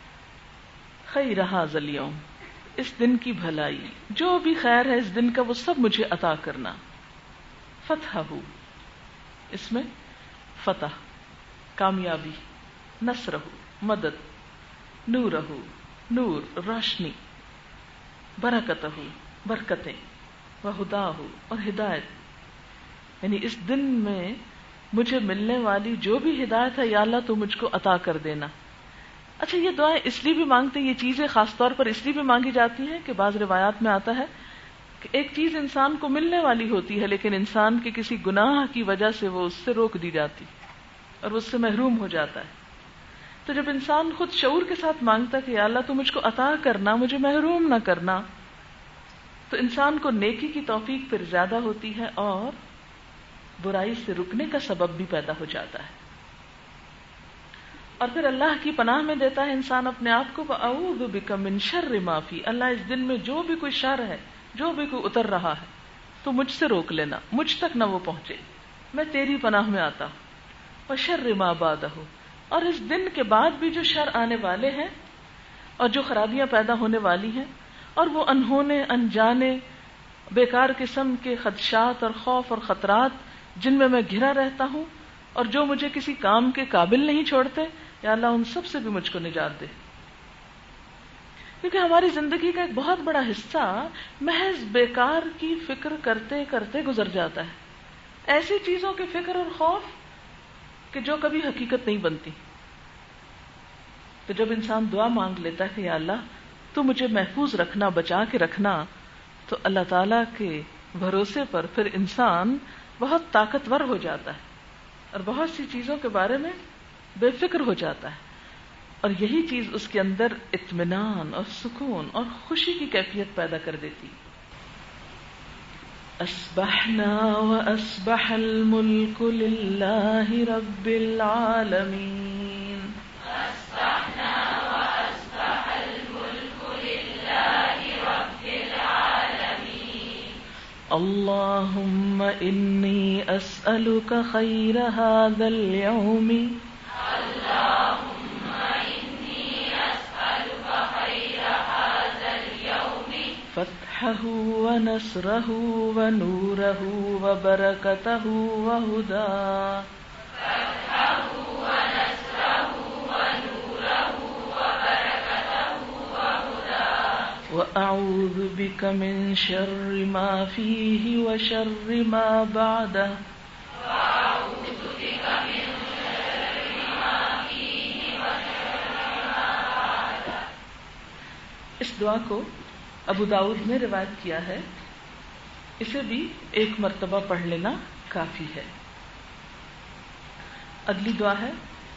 خیرھا اليوم، اس دن کی بھلائی، جو بھی خیر ہے اس دن کا وہ سب مجھے عطا کرنا۔ فتحہ، اس میں فتح، کامیابی، نصرہ، مدد، نورہ، نور، روشنی، برکتہ، برکتیں، وہداہ، اور ہدایت، یعنی اس دن میں مجھے ملنے والی جو بھی ہدایت ہے یا اللہ تو مجھ کو عطا کر دینا۔ اچھا، یہ دعائیں اس لیے بھی مانگتے ہیں، یہ چیزیں خاص طور پر اس لیے بھی مانگی جاتی ہیں کہ بعض روایات میں آتا ہے کہ ایک چیز انسان کو ملنے والی ہوتی ہے لیکن انسان کے کسی گناہ کی وجہ سے وہ اس سے روک دی جاتی اور وہ اس سے محروم ہو جاتا ہے۔ تو جب انسان خود شعور کے ساتھ مانگتا ہے کہ یا اللہ تو مجھ کو عطا کرنا، مجھے محروم نہ کرنا، تو انسان کو نیکی کی توفیق پھر زیادہ ہوتی ہے اور برائی سے رکنے کا سبب بھی پیدا ہو جاتا ہے، اور پھر اللہ کی پناہ میں دیتا ہے انسان اپنے آپ کو، وَأَعُوذُ بِكَ مِن شَرِّ مَا فِي، اللہ اس دن میں جو بھی کوئی شر ہے، جو بھی کوئی اتر رہا ہے تو مجھ سے روک لینا، مجھ تک نہ وہ پہنچے، میں تیری پناہ میں آتا ہوں۔ وَشَرِّ مَا بَعْدَهُ، اور اس دن کے بعد بھی جو شر آنے والے ہیں اور جو خرابیاں پیدا ہونے والی ہیں اور وہ انہونے انجانے بیکار قسم کے خدشات اور خوف اور خطرات جن میں میں گھرا رہتا ہوں اور جو مجھے کسی کام کے قابل نہیں چھوڑتے، یا اللہ ان سب سے بھی مجھ کو نجات دے، کیونکہ ہماری زندگی کا ایک بہت بڑا حصہ محض بیکار کی فکر کرتے کرتے گزر جاتا ہے، ایسی چیزوں کی فکر اور خوف کہ جو کبھی حقیقت نہیں بنتی۔ تو جب انسان دعا مانگ لیتا ہے کہ یا اللہ تو مجھے محفوظ رکھنا، بچا کے رکھنا، تو اللہ تعالیٰ کے بھروسے پر پھر انسان بہت طاقتور ہو جاتا ہے اور بہت سی چیزوں کے بارے میں بے فکر ہو جاتا ہے، اور یہی چیز اس کے اندر اطمینان اور سکون اور خوشی کی کیفیت پیدا کر دیتی۔ اصبحنا واصبح الملک للہ رب العالمین، اصبحنا واصبح الملک للہ رب العالمین، اللہم انی اسألک خیر ھذا اليوم، اللہم انی اسألک خیر ھذا اليوم، فتحہ ونصرہ ونورہ وبرکتہ وہداہ، فتحہ ونصرہ ونورہ وبرکتہ وہداہ، وأعوذ بک من شر ما فیہ وشر ما بعدہ، وأعوذ بک من شر ما فیہ وشر ما بعدہ۔ اس دعا کو ابو داؤد نے روایت کیا ہے، اسے بھی ایک مرتبہ پڑھ لینا کافی ہے۔ اگلی دعا ہے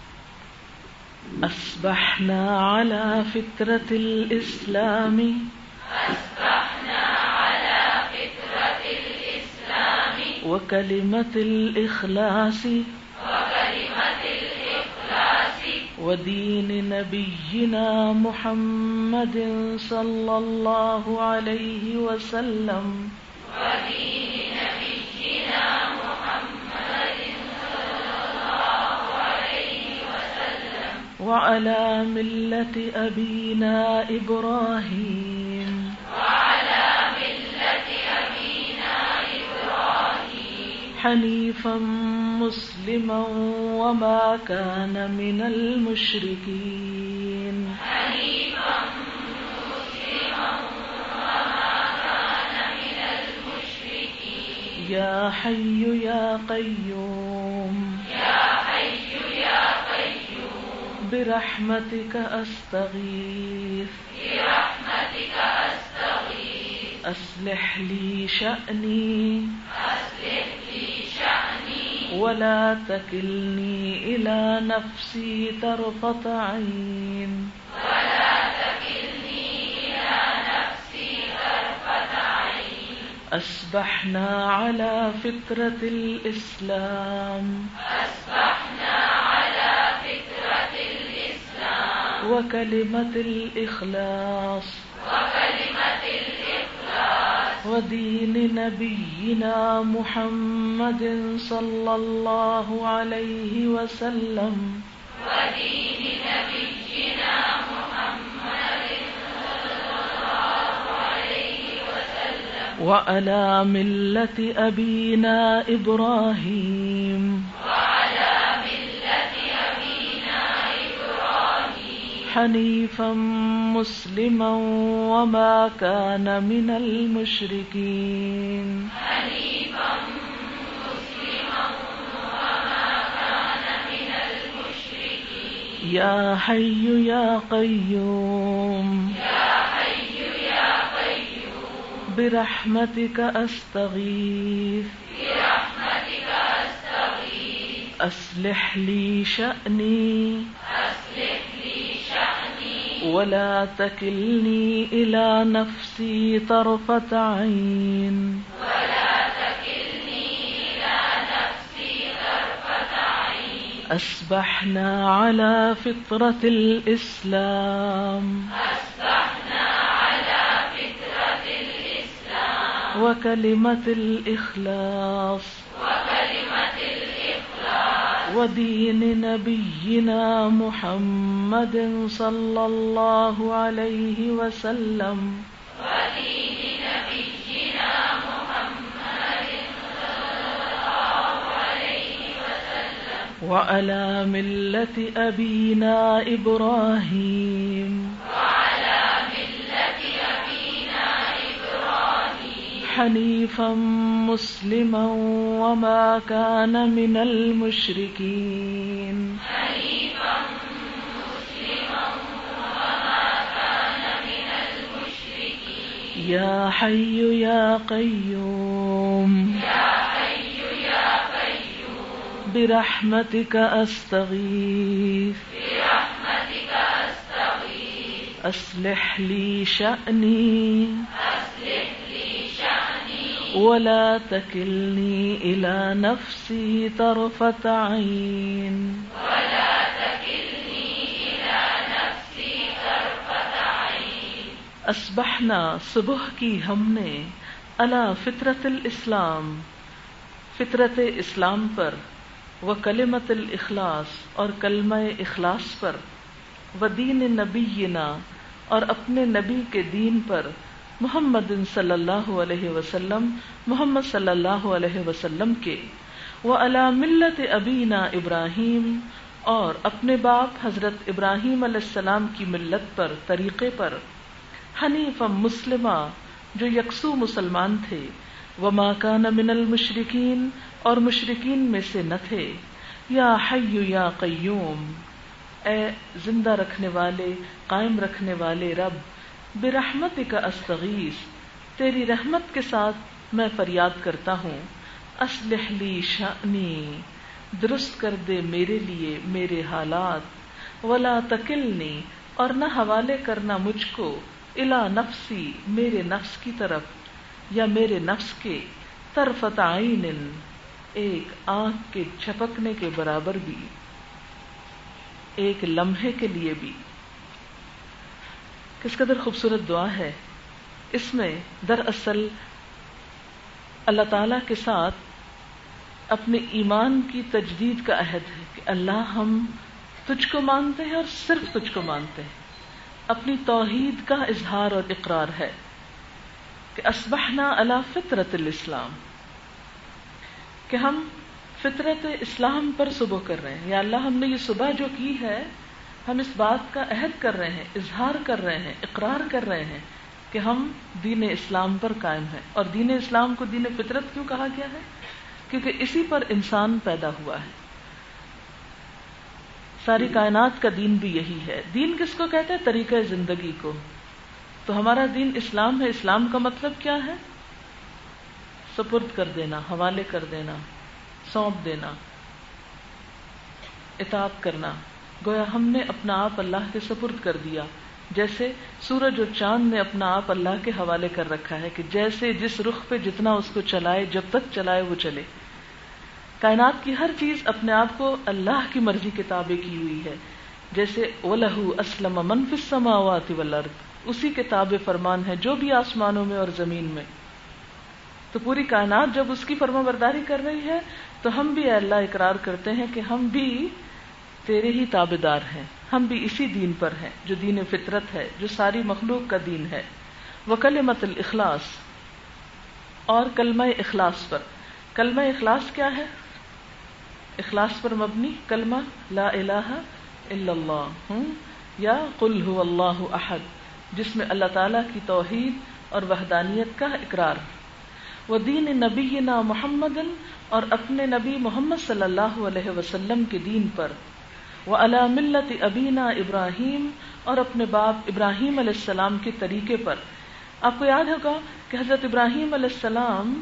اصبحنا علی فطرۃ الاسلام، اصبحنا علی فطرۃ الاسلام وکلمۃ الاخلاص، وکلمۃ الاخلاص ودین نبینا محمد صلی اللہ علیہ وسلم، ودین نبینا محمد صلی اللہ علیہ وسلم، وعلی ملت ابینا ابراہیم، وعلی ملت ابینا ابراہیم، حنیفا مسلما وما كان من المشركين، حنيفا مسلما وما كان من المشركين، يا حي يا قيوم، يا حي يا قيوم، برحمتك أستغيث، برحمتك أستغيث، أصلح لي شأني، أصلح لي شأني، ولا تكلني إلى نفسي طرفة عين، ولا تكلني إلى نفسي طرفة عين، أصبحنا على فطرة الإسلام وكلمة الإخلاص ودين نبينا محمد صلى الله عليه وسلم وعلى ملة أبينا إبراهيم حنيفا مسلما وما كان من المشركين يا حي يا قيوم برحمتك أستغيث أصلح لي شأني ولا تكلني إلى نفسي طرفة عين أصبحنا على فطرة الإسلام وكلمة الإخلاص ودين نبينا محمد صلى الله عليه وسلم وعلى ملة أبينا إبراهيم حنيفا مسلما وما كان من المشركين يا حي يا قيوم برحمتك أستغيث أصلح لي شأني ولا تكلني إلى نفسي طرفة عين اصبحنا صبح کی ہم نے علی فطرت الاسلام فطرت اسلام پر و کلمت الاخلاص اور کلمہ اخلاص پر و دین نبینا اور اپنے نبی کے دین پر محمد صلی اللہ علیہ وسلم محمد صلی اللہ علیہ وسلم کے و علی ملت ابینا ابراہیم اور اپنے باپ حضرت ابراہیم علیہ السلام کی ملت پر طریقے پر حنیفا مسلمہ جو یکسو مسلمان تھے وما کان من المشرکین اور مشرکین میں سے نہ تھے یا حی یا قیوم اے زندہ رکھنے والے قائم رکھنے والے رب برحمتک استغیث تیری رحمت کے ساتھ میں فریاد کرتا ہوں اصلح لی شأنی درست کر دے میرے لیے میرے حالات ولا تکلنی اور نہ حوالے کرنا مجھ کو الا نفسی میرے نفس کی طرف یا میرے نفس کے طرفت عین ایک آنکھ کے جھپکنے کے برابر بھی ایک لمحے کے لیے بھی. کس قدر خوبصورت دعا ہے. اس میں دراصل اللہ تعالی کے ساتھ اپنے ایمان کی تجدید کا عہد ہے کہ اللہ ہم تجھ کو مانتے ہیں اور صرف تجھ کو مانتے ہیں. اپنی توحید کا اظہار اور اقرار ہے کہ اصبحنا علی فطرت الاسلام کہ ہم فطرت اسلام پر صبح کر رہے ہیں. یا اللہ ہم نے یہ صبح جو کی ہے ہم اس بات کا عہد کر رہے ہیں اظہار کر رہے ہیں اقرار کر رہے ہیں کہ ہم دین اسلام پر قائم ہیں. اور دین اسلام کو دین فطرت کیوں کہا گیا ہے؟ کیونکہ اسی پر انسان پیدا ہوا ہے. ساری کائنات کا دین بھی یہی ہے. دین کس کو کہتے ہیں؟ طریقہ زندگی کو. تو ہمارا دین اسلام ہے. اسلام کا مطلب کیا ہے؟ سپرد کر دینا، حوالے کر دینا، سونپ دینا، اطاعت کرنا. گویا ہم نے اپنا آپ اللہ کے سپرد کر دیا. جیسے سورج اور چاند نے اپنا آپ اللہ کے حوالے کر رکھا ہے کہ جیسے جس رخ پہ جتنا اس کو چلائے، جب تک چلائے وہ چلے. کائنات کی ہر چیز اپنے آپ کو اللہ کی مرضی کے تابع کی ہوئی ہے. جیسے وَلَهُ أَسْلَمَ مَن فِي السَّمَاوَاتِ وَالْأَرْضِ، اسی کے تابع فرمان ہے جو بھی آسمانوں میں اور زمین میں. تو پوری کائنات جب اس کی فرما برداری کر رہی ہے تو ہم بھی اے اللہ اقرار کرتے ہیں کہ ہم بھی تیرے ہی تابع دار ہیں، ہم بھی اسی دین پر ہیں جو دین فطرت ہے، جو ساری مخلوق کا دین ہے. وَكَلِمَةُ الْإِخْلَاصِ، اور کلمہ اخلاص پر. کلمہ اخلاص کیا ہے؟ اخلاص پر مبنی کلمہ لا الہ الا اللہ یا قل هو اللہ احد، جس میں اللہ تعالی کی توحید اور وحدانیت کا اقرار. ودین نبینا محمد، اور اپنے نبی محمد صلی اللہ علیہ وسلم کے دین پر. وعلی ملت ابینا ابراہیم، اور اپنے باپ ابراہیم علیہ السلام کے طریقے پر. آپ کو یاد ہوگا کہ حضرت ابراہیم علیہ السلام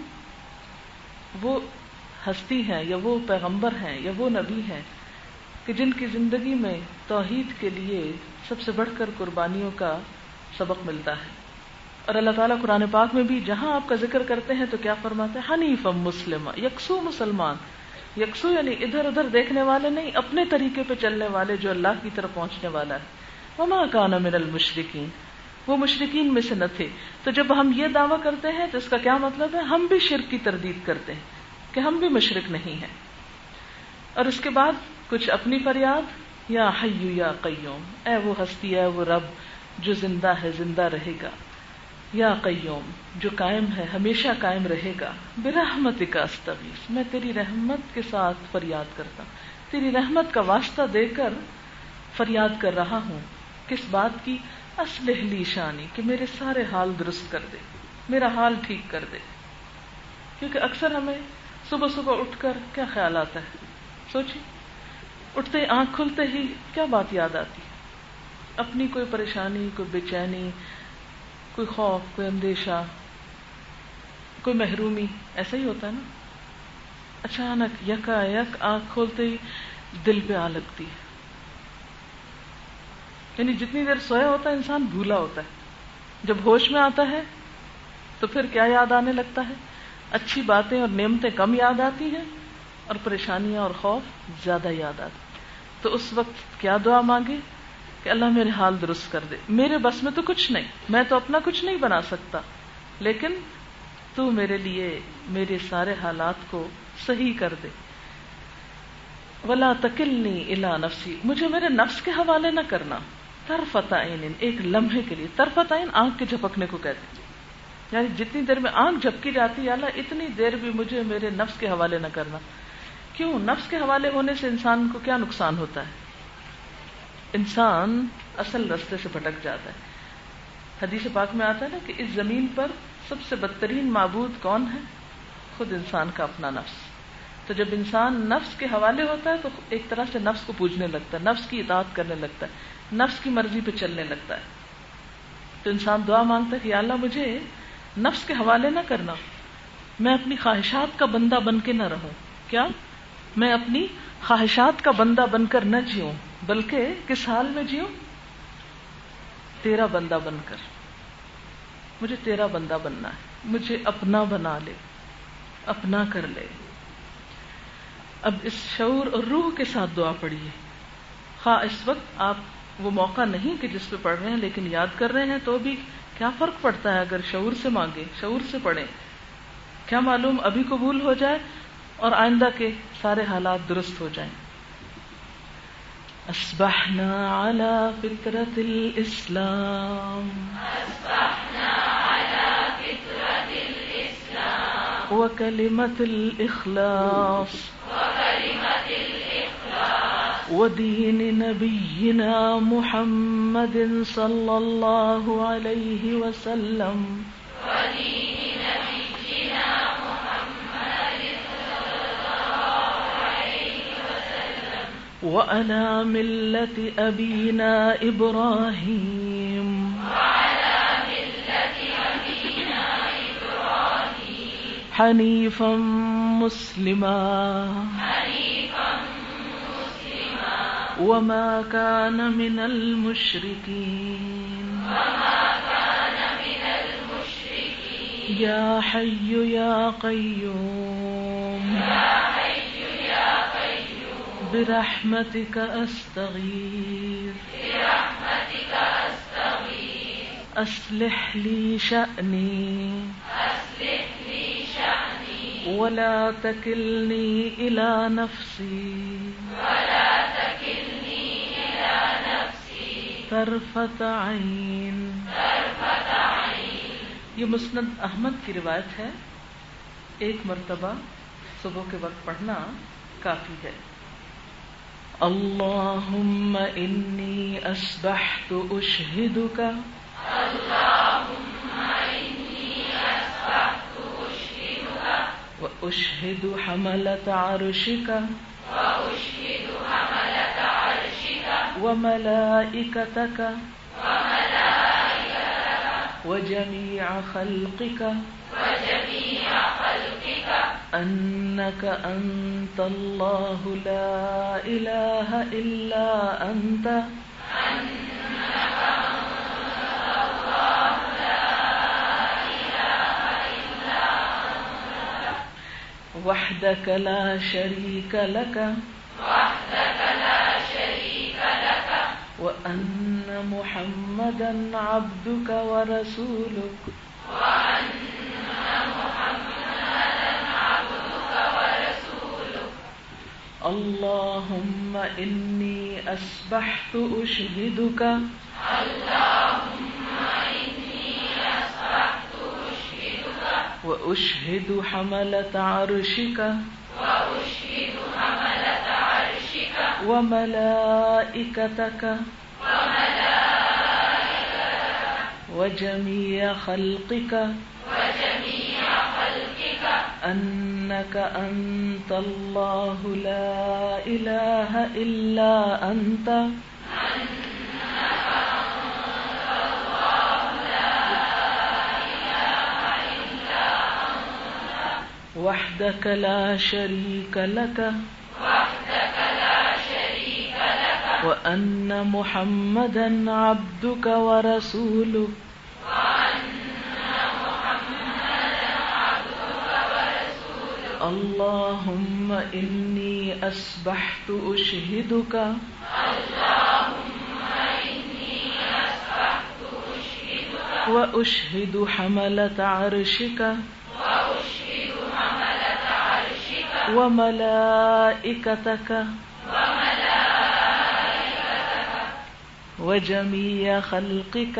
وہ ہستی ہیں یا وہ پیغمبر ہیں یا وہ نبی ہیں کہ جن کی زندگی میں توحید کے لیے سب سے بڑھ کر قربانیوں کا سبق ملتا ہے. اور اللہ تعالیٰ قرآن پاک میں بھی جہاں آپ کا ذکر کرتے ہیں تو کیا فرماتے ہیں؟ حنیفا مسلمہ، یکسو مسلمان. یکسو یعنی ادھر ادھر دیکھنے والے نہیں، اپنے طریقے پہ چلنے والے جو اللہ کی طرف پہنچنے والا ہے. وما کان من المشرکین، وہ مشرکین میں سے نہ تھے. تو جب ہم یہ دعویٰ کرتے ہیں تو اس کا کیا مطلب ہے؟ ہم بھی شرک کی تردید کرتے ہیں کہ ہم بھی مشرک نہیں ہیں. اور اس کے بعد کچھ اپنی فریاد، یا حی یا قیوم، اے وہ ہستی، اے وہ رب جو زندہ ہے، زندہ رہے گا. یا قیوم، جو قائم ہے، ہمیشہ قائم رہے گا. برحمتک استغیث، میں تیری رحمت کے ساتھ فریاد کرتا ہوں، تیری رحمت کا واسطہ دے کر فریاد کر رہا ہوں. کس بات کی؟ اصلح لی شانی، کہ میرے سارے حال درست کر دے، میرا حال ٹھیک کر دے. کیونکہ اکثر ہمیں صبح صبح اٹھ کر کیا خیال آتا ہے؟ سوچیں، اٹھتے ہی آنکھ کھلتے ہی کیا بات یاد آتی؟ اپنی کوئی پریشانی، کوئی بے چینی، کوئی خوف، کوئی اندیشہ، کوئی محرومی. ایسا ہی ہوتا ہے نا. اچانک یکا یک آنکھ کھولتے ہی دل پہ آ لگتی ہے. یعنی جتنی دیر سویا ہوتا ہے انسان بھولا ہوتا ہے، جب ہوش میں آتا ہے تو پھر کیا یاد آنے لگتا ہے؟ اچھی باتیں اور نعمتیں کم یاد آتی ہیں اور پریشانیاں اور خوف زیادہ یاد آتے. تو اس وقت کیا دعا مانگے کہ اللہ میرے حال درست کر دے. میرے بس میں تو کچھ نہیں، میں تو اپنا کچھ نہیں بنا سکتا، لیکن تو میرے لیے میرے سارے حالات کو صحیح کر دے. ولا تکلنی الی نفسی، مجھے میرے نفس کے حوالے نہ کرنا. طرفۃ عین، ایک لمحے کے لیے. طرفۃ عین آنکھ کے جھپکنے کو کہتے ہیں، یعنی جتنی دیر میں آنکھ جھپکی جاتی ہے اللہ اتنی دیر بھی مجھے میرے نفس کے حوالے نہ کرنا. کیوں؟ نفس کے حوالے ہونے سے انسان کو کیا نقصان ہوتا ہے؟ انسان اصل رستے سے بھٹک جاتا ہے. حدیث پاک میں آتا ہے نا کہ اس زمین پر سب سے بدترین معبود کون ہے؟ خود انسان کا اپنا نفس. تو جب انسان نفس کے حوالے ہوتا ہے تو ایک طرح سے نفس کو پوجنے لگتا ہے، نفس کی اطاعت کرنے لگتا ہے، نفس کی مرضی پہ چلنے لگتا ہے. تو انسان دعا مانگتا ہے کہ یا اللہ مجھے نفس کے حوالے نہ کرنا، میں اپنی خواہشات کا بندہ بن کے نہ رہوں. کیا؟ میں اپنی خواہشات کا بندہ بن کر نہ جیوں، بلکہ کس حال میں جیوں؟ تیرا بندہ بن کر. مجھے تیرا بندہ بننا ہے، مجھے اپنا بنا لے، اپنا کر لے. اب اس شعور اور روح کے ساتھ دعا پڑھیے. خواہ اس وقت آپ وہ موقع نہیں کہ جس پہ پڑھ رہے ہیں لیکن یاد کر رہے ہیں تو بھی کیا فرق پڑتا ہے اگر شعور سے مانگے، شعور سے پڑھیں. کیا معلوم ابھی قبول ہو جائے اور آئندہ کے سارے حالات درست ہو جائیں. اصبحنا على فطرة الاسلام، اصبحنا على فطرة الاسلام وكلمة الاخلاص، وكلمة الاخلاص ودين نبينا محمد صلى الله عليه وسلم، ودين نبينا محمد صلى الله عليه وسلم، وعلى ملة أبينا إبراهيم، وعلى ملة أبينا إبراهيم حنيفا مسلما، حنيفا مسلما، وما كان من المشركين يا حي يا قيوم برحمتك أستغيث أصلح لي شأني ولا تكلني إلى نفسي طرفة عين. یہ مسند احمد کی روایت ہے. ایک مرتبہ صبح کے وقت پڑھنا کافی ہے. اللہم انی اصبحت اشہدک واشہد حملۃ عرشک وملائکتک وجميع خلقك أنك أنت الله لا إله إلا أنت وحدك لا شريك لك وأن محمدا عبدك ورسولك اللهم إني أصبحت أشهدك وأشهد حملة عرشك وملائكتك وجميع خلقك أنك أنت الله لا إله إلا أنت وحدك لا شريك لك وأن محمدا عبدك ورسولك اللهم إني أصبحت أشهدك وأشهد حملة عرشك وملائكتك وجميع خلقك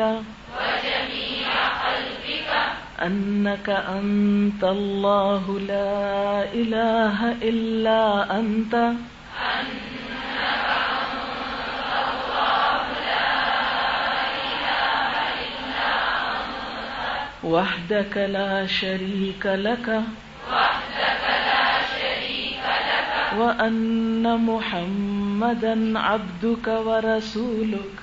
أنك أنت الله لا إله إلا أنت وحدك لا شريك لك وأن محمدا عبدك ورسولك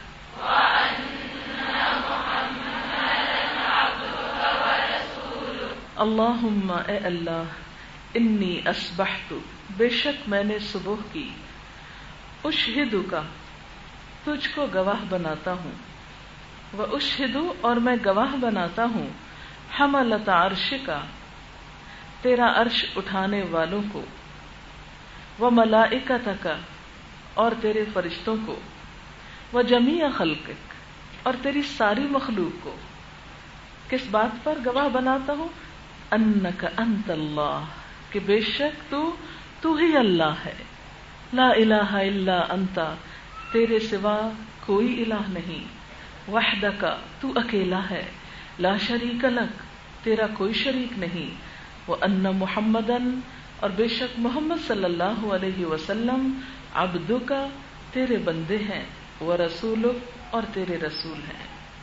اللہم اے اللہ انی اصبحت بے شک میں نے صبح کی اشہدک تجھ کو گواہ بناتا ہوں واشہد اور میں گواہ بناتا ہوں حملۃ عرشک تیرا عرش اٹھانے والوں کو وملائکتک اور تیرے فرشتوں کو وجمیع خلقک اور تیری ساری مخلوق کو. کس بات پر گواہ بناتا ہوں؟ انک انت اللہ کہ بے شک تو ہی اللہ ہے. لا الہ الا انت تیرے سوا کوئی الہ نہیں. وحدک تو اکیلا ہے. لا شریک لک تیرا کوئی شریک نہیں. وان محمدن اور بے شک محمد صلی اللہ علیہ وسلم عبدک تیرے بندے ہیں ورسولک اور تیرے رسول ہیں.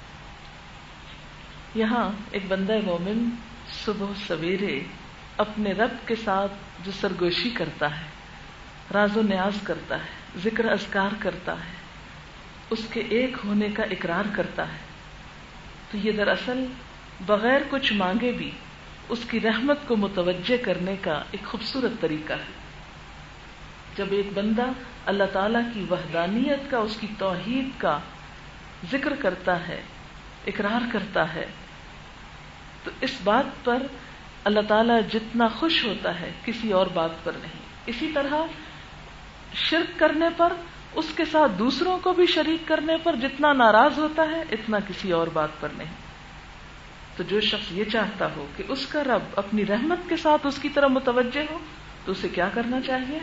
یہاں ایک بندہ مومن صبح سویرے اپنے رب کے ساتھ جو سرگوشی کرتا ہے، راز و نیاز کرتا ہے، ذکر اذکار کرتا ہے، اس کے ایک ہونے کا اقرار کرتا ہے، تو یہ دراصل بغیر کچھ مانگے بھی اس کی رحمت کو متوجہ کرنے کا ایک خوبصورت طریقہ ہے. جب ایک بندہ اللہ تعالیٰ کی وحدانیت کا، اس کی توحید کا ذکر کرتا ہے، اقرار کرتا ہے، تو اس بات پر اللہ تعالیٰ جتنا خوش ہوتا ہے کسی اور بات پر نہیں. اسی طرح شرک کرنے پر، اس کے ساتھ دوسروں کو بھی شریک کرنے پر جتنا ناراض ہوتا ہے اتنا کسی اور بات پر نہیں. تو جو شخص یہ چاہتا ہو کہ اس کا رب اپنی رحمت کے ساتھ اس کی طرف متوجہ ہو تو اسے کیا کرنا چاہیے؟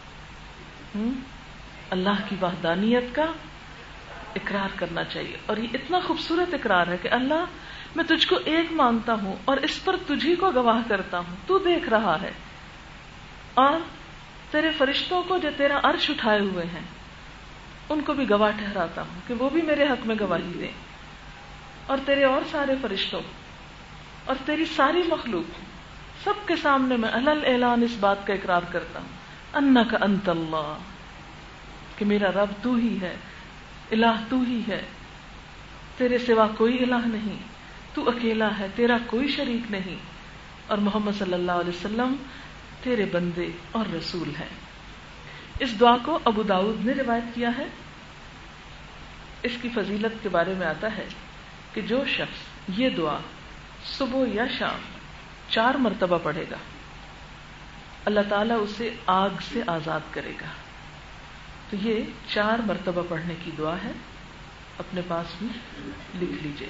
اللہ کی وحدانیت کا اقرار کرنا چاہیے. اور یہ اتنا خوبصورت اقرار ہے کہ اللہ میں تجھ کو ایک مانتا ہوں اور اس پر تجھی کو گواہ کرتا ہوں، تو دیکھ رہا ہے، اور تیرے فرشتوں کو جو تیرا عرش اٹھائے ہوئے ہیں ان کو بھی گواہ ٹھہراتا ہوں کہ وہ بھی میرے حق میں گواہی دیں، اور تیرے اور سارے فرشتوں اور تیری ساری مخلوق سب کے سامنے میں علل اعلان اس بات کا اقرار کرتا ہوں انک انت اللہ، کہ میرا رب تو ہی ہے، الہ تو ہی ہے، تیرے سوا کوئی الہ نہیں، تو اکیلا ہے، تیرا کوئی شریک نہیں، اور محمد صلی اللہ علیہ وسلم تیرے بندے اور رسول ہیں. اس دعا کو ابو داؤد نے روایت کیا ہے. اس کی فضیلت کے بارے میں آتا ہے کہ جو شخص یہ دعا صبح یا شام 4 مرتبہ پڑھے گا اللہ تعالیٰ اسے آگ سے آزاد کرے گا. تو یہ 4 مرتبہ پڑھنے کی دعا ہے، اپنے پاس بھی لکھ لیجئے.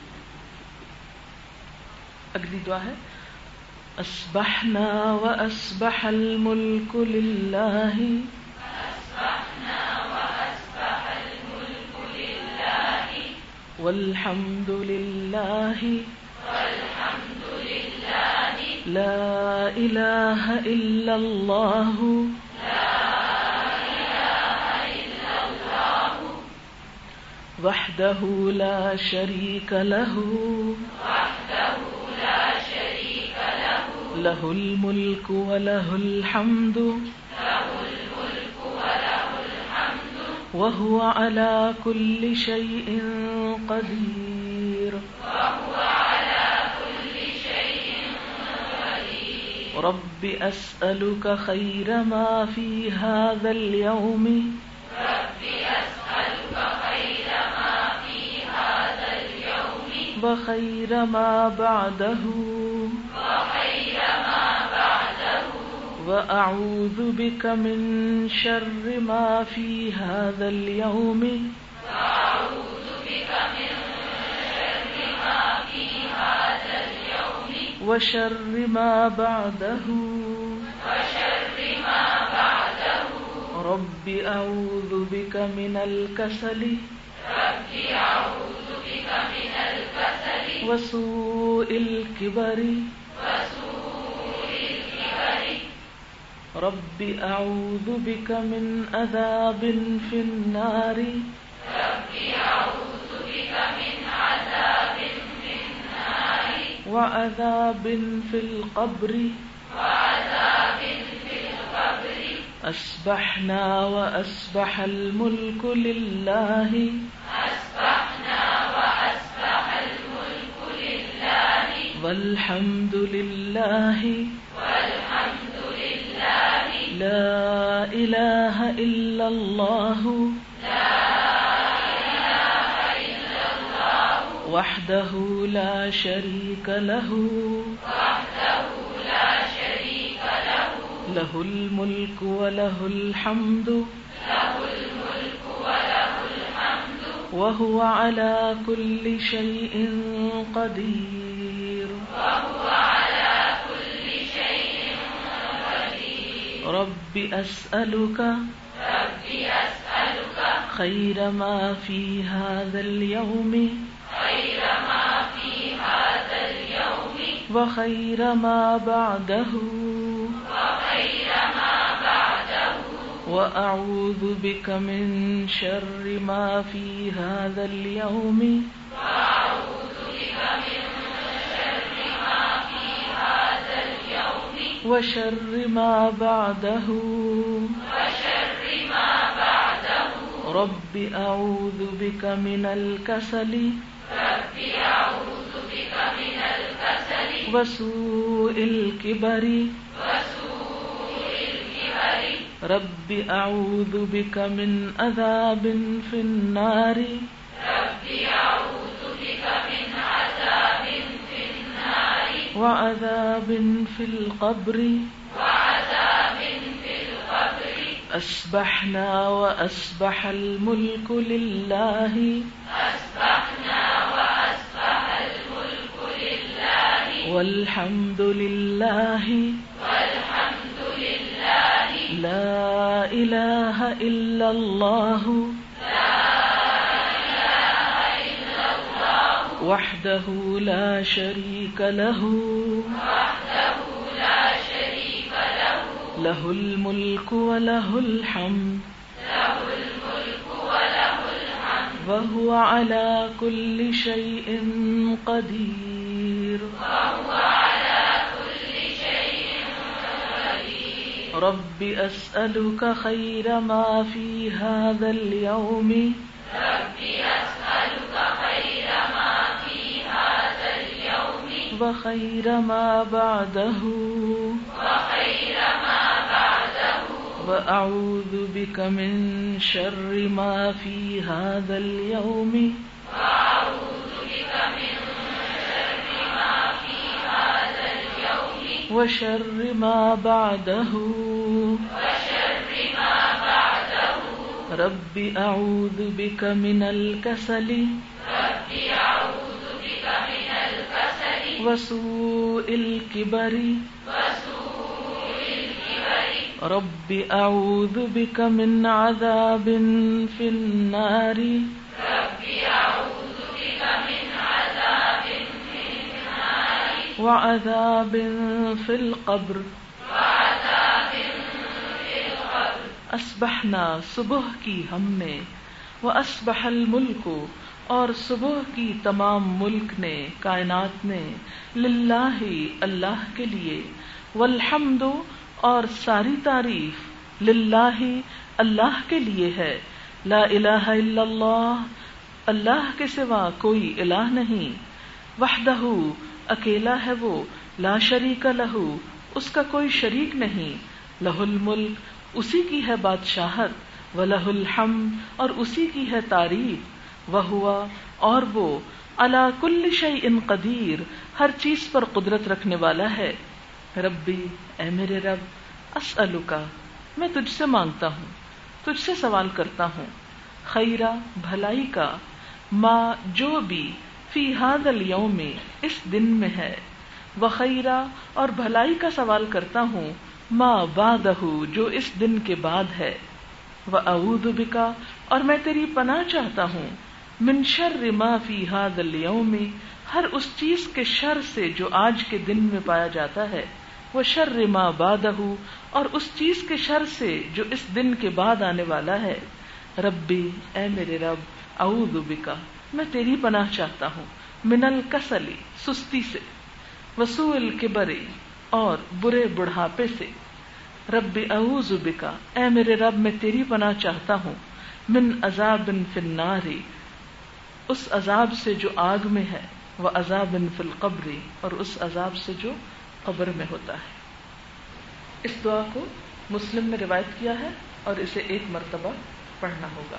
اگلی دعا ہے اصبحنا واصبح الملك لله والحمد لله لا إله إلا الله وحده لا شريك له له الملك وله الحمد وهو على كل شيء قدير رب أسألك خير ما في هذا اليوم وخير ما بعده وأعوذ بك من شر ما في هذا اليوم وشر ما بعده رب أعوذ بك من الكسل وسوء الكبر رب أعوذ بك من عذاب في النار وعذاب في القبر أصبحنا وأصبح الملك لله والحمد لله لا إله إلا الله وحده لا شريك له له الملك وله الحمد وهو على كل شيء قدير رب أسألك خير ما في هذا اليوم وخير ما بعده وأعوذ بك من شر ما في هذا اليوم وشر ما بعده رب أعوذ بك من الكسل وسوء الكبر رب اعوذ بک من عذاب فی النار رب أعوذ بك من عذاب في النار وعذاب فی القبر وعذاب في القبر أصبحنا وأصبح الملك لله أصبحنا وأصبح الملك لله والحمد لله والحمد لله لا إله إلا الله وحده لا شريك له وحده لا شريك له له الملك وله الحمد له الملك وله الحمد وهو على كل شيء قدير وهو على كل شيء قدير رب أسألك خير ما في هذا اليوم ربي أسألك خير ما في هذا اليوم وخير ما بعده وخير ما بعده وأعوذ بك من شر ما في هذا اليوم وأعوذ بك من شر ما في هذا اليوم وشر ما بعده وشر ما بعده رب أعوذ بك من الكسل ربي أعوذ بك من الكسل وسوء الكبر وسوء الكبر رب أعوذ بك من عذاب في النار ربي أعوذ بك من عذاب في النار وعذاب في القبر وعذاب في القبر اصبحنا صبح کی ہم نے وأصبح الملک اور صبح کی تمام ملک نے کائنات نے للہ اللہ کے لیے والحمد اور ساری تعریف للہ اللہ کے لیے ہے لا الہ الا اللہ اللہ کے سوا کوئی الہ نہیں وحدہ اکیلا ہے وہ لا شریک لہ اس کا کوئی شریک نہیں لہ الملک اسی کی ہے بادشاہت وَلَهُ الْحَمْدُ اور اسی کی ہے تعریف وَهُوَ اور وہ عَلَى كُلِّ شَيْءٍ قدیر ہر چیز پر قدرت رکھنے والا ہے ربی اے میرے رب اسألک میں تجھ سے مانگتا ہوں تجھ سے سوال کرتا ہوں خیرہ بھلائی کا ما جو بھی فی ھذا اليوم اس دن میں ہے وخیرہ اور بھلائی کا سوال کرتا ہوں ما بعدہ جو اس دن کے بعد ہے وَأَعُوذُ بِكَ اور میں تیری پناہ چاہتا ہوں من شر ما فی ھذا اليوم ہر اس چیز کے شر سے جو آج کے دن میں پایا جاتا ہے وشر ما بعدہ اور اس چیز کے شر سے جو اس دن کے بعد آنے والا ہے ربی اے میرے رب اعوذ بک میں تیری پناہ چاہتا ہوں من الکسل سستی سے وسوء الکبر اور برے بڑھاپے سے ربی اعوذ بک اے میرے رب میں تیری پناہ چاہتا ہوں من عذاب فی النار اس عذاب سے جو آگ میں ہے وعذاب فی القبر اور اس عذاب سے جو قبر میں ہوتا ہے. اس دعا کو مسلم نے روایت کیا ہے اور اسے 1 مرتبہ پڑھنا ہوگا.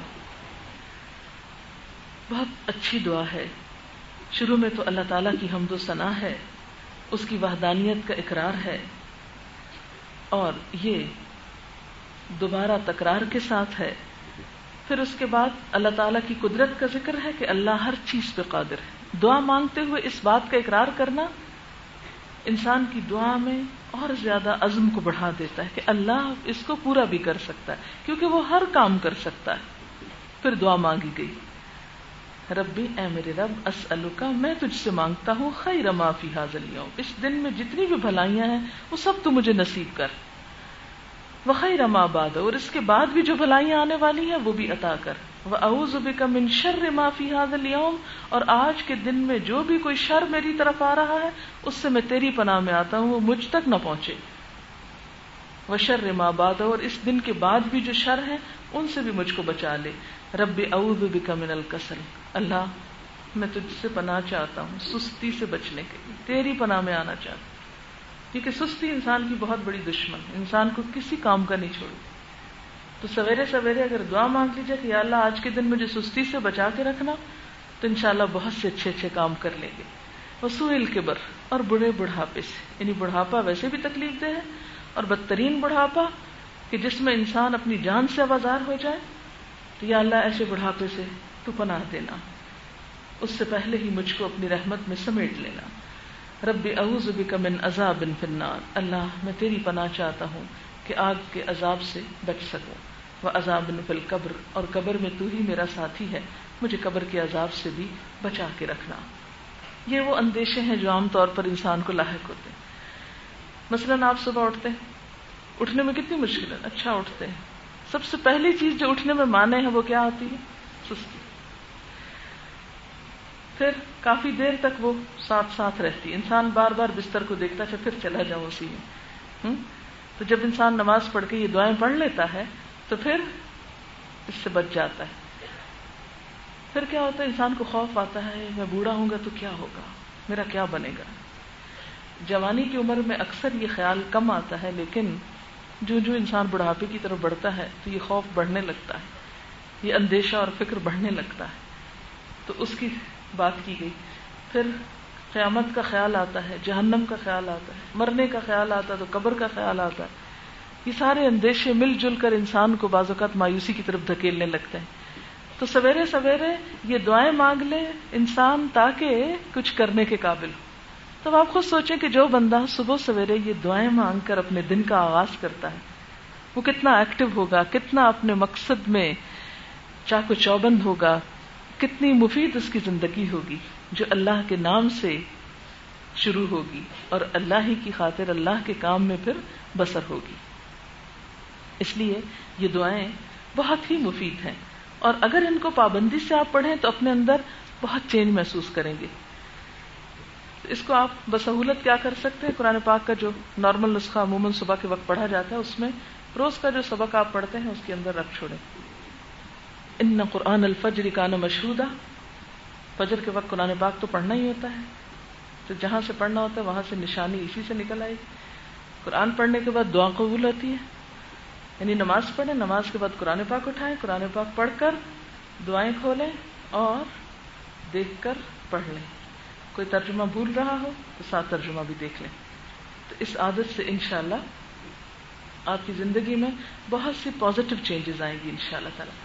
بہت اچھی دعا ہے. شروع میں تو اللہ تعالیٰ کی حمد و ثنا ہے, اس کی وحدانیت کا اقرار ہے, اور یہ دوبارہ تکرار کے ساتھ ہے. پھر اس کے بعد اللہ تعالیٰ کی قدرت کا ذکر ہے کہ اللہ ہر چیز پہ قادر ہے. دعا مانگتے ہوئے اس بات کا اقرار کرنا انسان کی دعا میں اور زیادہ عزم کو بڑھا دیتا ہے کہ اللہ اس کو پورا بھی کر سکتا ہے, کیونکہ وہ ہر کام کر سکتا ہے. پھر دعا مانگی گئی, ربی اے میرے رب اسألک میں تجھ سے مانگتا ہوں خیر ما فی ھذا الیوم اس دن میں جتنی بھی بھلائیاں ہیں وہ سب تو مجھے نصیب کر, وخیر ما بعد اور اس کے بعد بھی جو بھلائیاں آنے والی ہیں وہ بھی عطا کر, واعوذ بک من شر ما فی ھذا الیوم اور آج کے دن میں جو بھی کوئی شر میری طرف آ رہا ہے اس سے میں تیری پناہ میں آتا ہوں وہ مجھ تک نہ پہنچے, وشر ما بعد اور اس دن کے بعد بھی جو شر ہیں ان سے بھی مجھ کو بچا لے. رب اعوذ بک من الکسل اللہ میں تجھ سے پناہ چاہتا ہوں سستی سے بچنے کے لیے, تیری پناہ میں آنا چاہتا ہوں, کیونکہ سستی انسان کی بہت بڑی دشمن ہے, انسان کو کسی کام کا نہیں چھوڑتی. تو سویرے سویرے اگر دعا مانگ لیجیے کہ یا اللہ آج کے دن مجھے سستی سے بچا کے رکھنا، تو انشاءاللہ بہت سے اچھے اچھے کام کر لیں گے. وسوء الکبر، اور بڑے بڑھاپے سے، یعنی بڑھاپا ویسے بھی تکلیف دہ ہے، اور بدترین بڑھاپا کہ جس میں انسان اپنی جان سے آوازار ہو جائے. تو یا اللہ ایسے بڑھاپے سے تو پناہ دینا، اس سے پہلے ہی مجھ کو اپنی رحمت میں سمیٹ لینا. رب اعوذ بک من عذاب فی النار، اللہ میں تیری پناہ چاہتا ہوں کہ آگ کے عذاب سے بچ سکوں. وعذاب فی القبر، اور قبر میں تو ہی میرا ساتھی ہے، مجھے قبر کے عذاب سے بھی بچا کے رکھنا. یہ وہ اندیشے ہیں جو عام طور پر انسان کو لاحق ہوتے ہیں. مثلاً آپ صبح اٹھتے ہیں، اٹھنے میں کتنی مشکل ہے، اچھا اٹھتے ہیں، سب سے پہلی چیز جو اٹھنے میں مانے ہے وہ کیا ہوتی ہے؟ سستی. پھر کافی دیر تک وہ ساتھ ساتھ رہتی ہے، انسان بار بار بستر کو دیکھتا ہے پھر چلا جاؤں اسی میں. تو جب انسان نماز پڑھ کے یہ دعائیں پڑھ لیتا ہے تو پھر اس سے بچ جاتا ہے. پھر کیا ہوتا ہے؟ انسان کو خوف آتا ہے، میں بوڑھا ہوں گا تو کیا ہوگا، میرا کیا بنے گا. جوانی کی عمر میں اکثر یہ خیال کم آتا ہے، لیکن جو جو انسان بڑھاپے کی طرف بڑھتا ہے تو یہ خوف بڑھنے لگتا ہے، یہ اندیشہ اور فکر بڑھنے لگتا ہے. تو اس کی بات کی گئی. پھر قیامت کا خیال آتا ہے، جہنم کا خیال آتا ہے، مرنے کا خیال آتا ہے تو قبر کا خیال آتا ہے. یہ سارے اندیشے مل جل کر انسان کو بعض اوقات مایوسی کی طرف دھکیلنے لگتے ہیں. تو سویرے سویرے یہ دعائیں مانگ لے انسان تاکہ کچھ کرنے کے قابل ہو. تب آپ خود سوچیں کہ جو بندہ صبح سویرے یہ دعائیں مانگ کر اپنے دن کا آغاز کرتا ہے وہ کتنا ایکٹیو ہوگا، کتنا اپنے مقصد میں چاق و چوبند ہوگا، کتنی مفید اس کی زندگی ہوگی جو اللہ کے نام سے شروع ہوگی اور اللہ ہی کی خاطر اللہ کے کام میں پھر بسر ہوگی. اس لیے یہ دعائیں بہت ہی مفید ہیں، اور اگر ان کو پابندی سے آپ پڑھیں تو اپنے اندر بہت چینج محسوس کریں گے. اس کو آپ بسہولت کیا کر سکتے ہیں؟ قرآن پاک کا جو نارمل نسخہ عموماً صبح کے وقت پڑھا جاتا ہے اس میں روز کا جو سبق آپ پڑھتے ہیں اس کے اندر رکھ چھوڑیں. ان قرآن الفجر کان مشہودا، فجر کے وقت قرآن پاک تو پڑھنا ہی ہوتا ہے، تو جہاں سے پڑھنا ہوتا ہے وہاں سے نشانی اسی سے نکل آئے گی. قرآن پڑھنے کے بعد دعا قبول ہوتی ہے، یعنی نماز پڑھیں، نماز کے بعد قرآن پاک اٹھائیں، قرآن پاک پڑھ کر دعائیں کھولیں اور دیکھ کر پڑھ لیں. کوئی ترجمہ بھول رہا ہو تو ساتھ ترجمہ بھی دیکھ لیں. تو اس عادت سے انشاءاللہ آپ کی زندگی میں بہت سی پازیٹیو چینجز آئیں گی انشاءاللہ تعالی.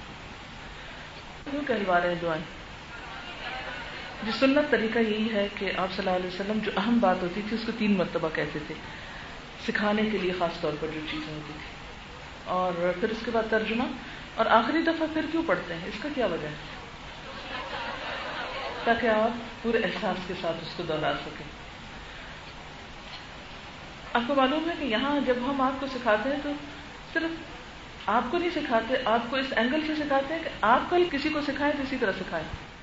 کیوں کہلوا رہے ہیں دعائیں؟ جو سنت طریقہ یہی ہے کہ آپ صلی اللہ علیہ وسلم جو اہم بات ہوتی تھی اس کو 3 مرتبہ کہتے تھے، سکھانے کے لیے خاص طور پر جو چیزیں ہوتی تھی، اور پھر اس کے بعد ترجمہ، اور آخری دفعہ پھر کیوں پڑھتے ہیں، اس کا کیا وجہ ہے؟ تاکہ آپ پورے احساس کے ساتھ اس کو دوہرا سکیں. آپ کو معلوم ہے کہ یہاں جب ہم آپ کو سکھاتے ہیں تو صرف آپ کو نہیں سکھاتے، آپ کو اس اینگل سے سکھاتے ہیں کہ آپ کل کسی کو سکھائیں تو اسی طرح سکھائیں.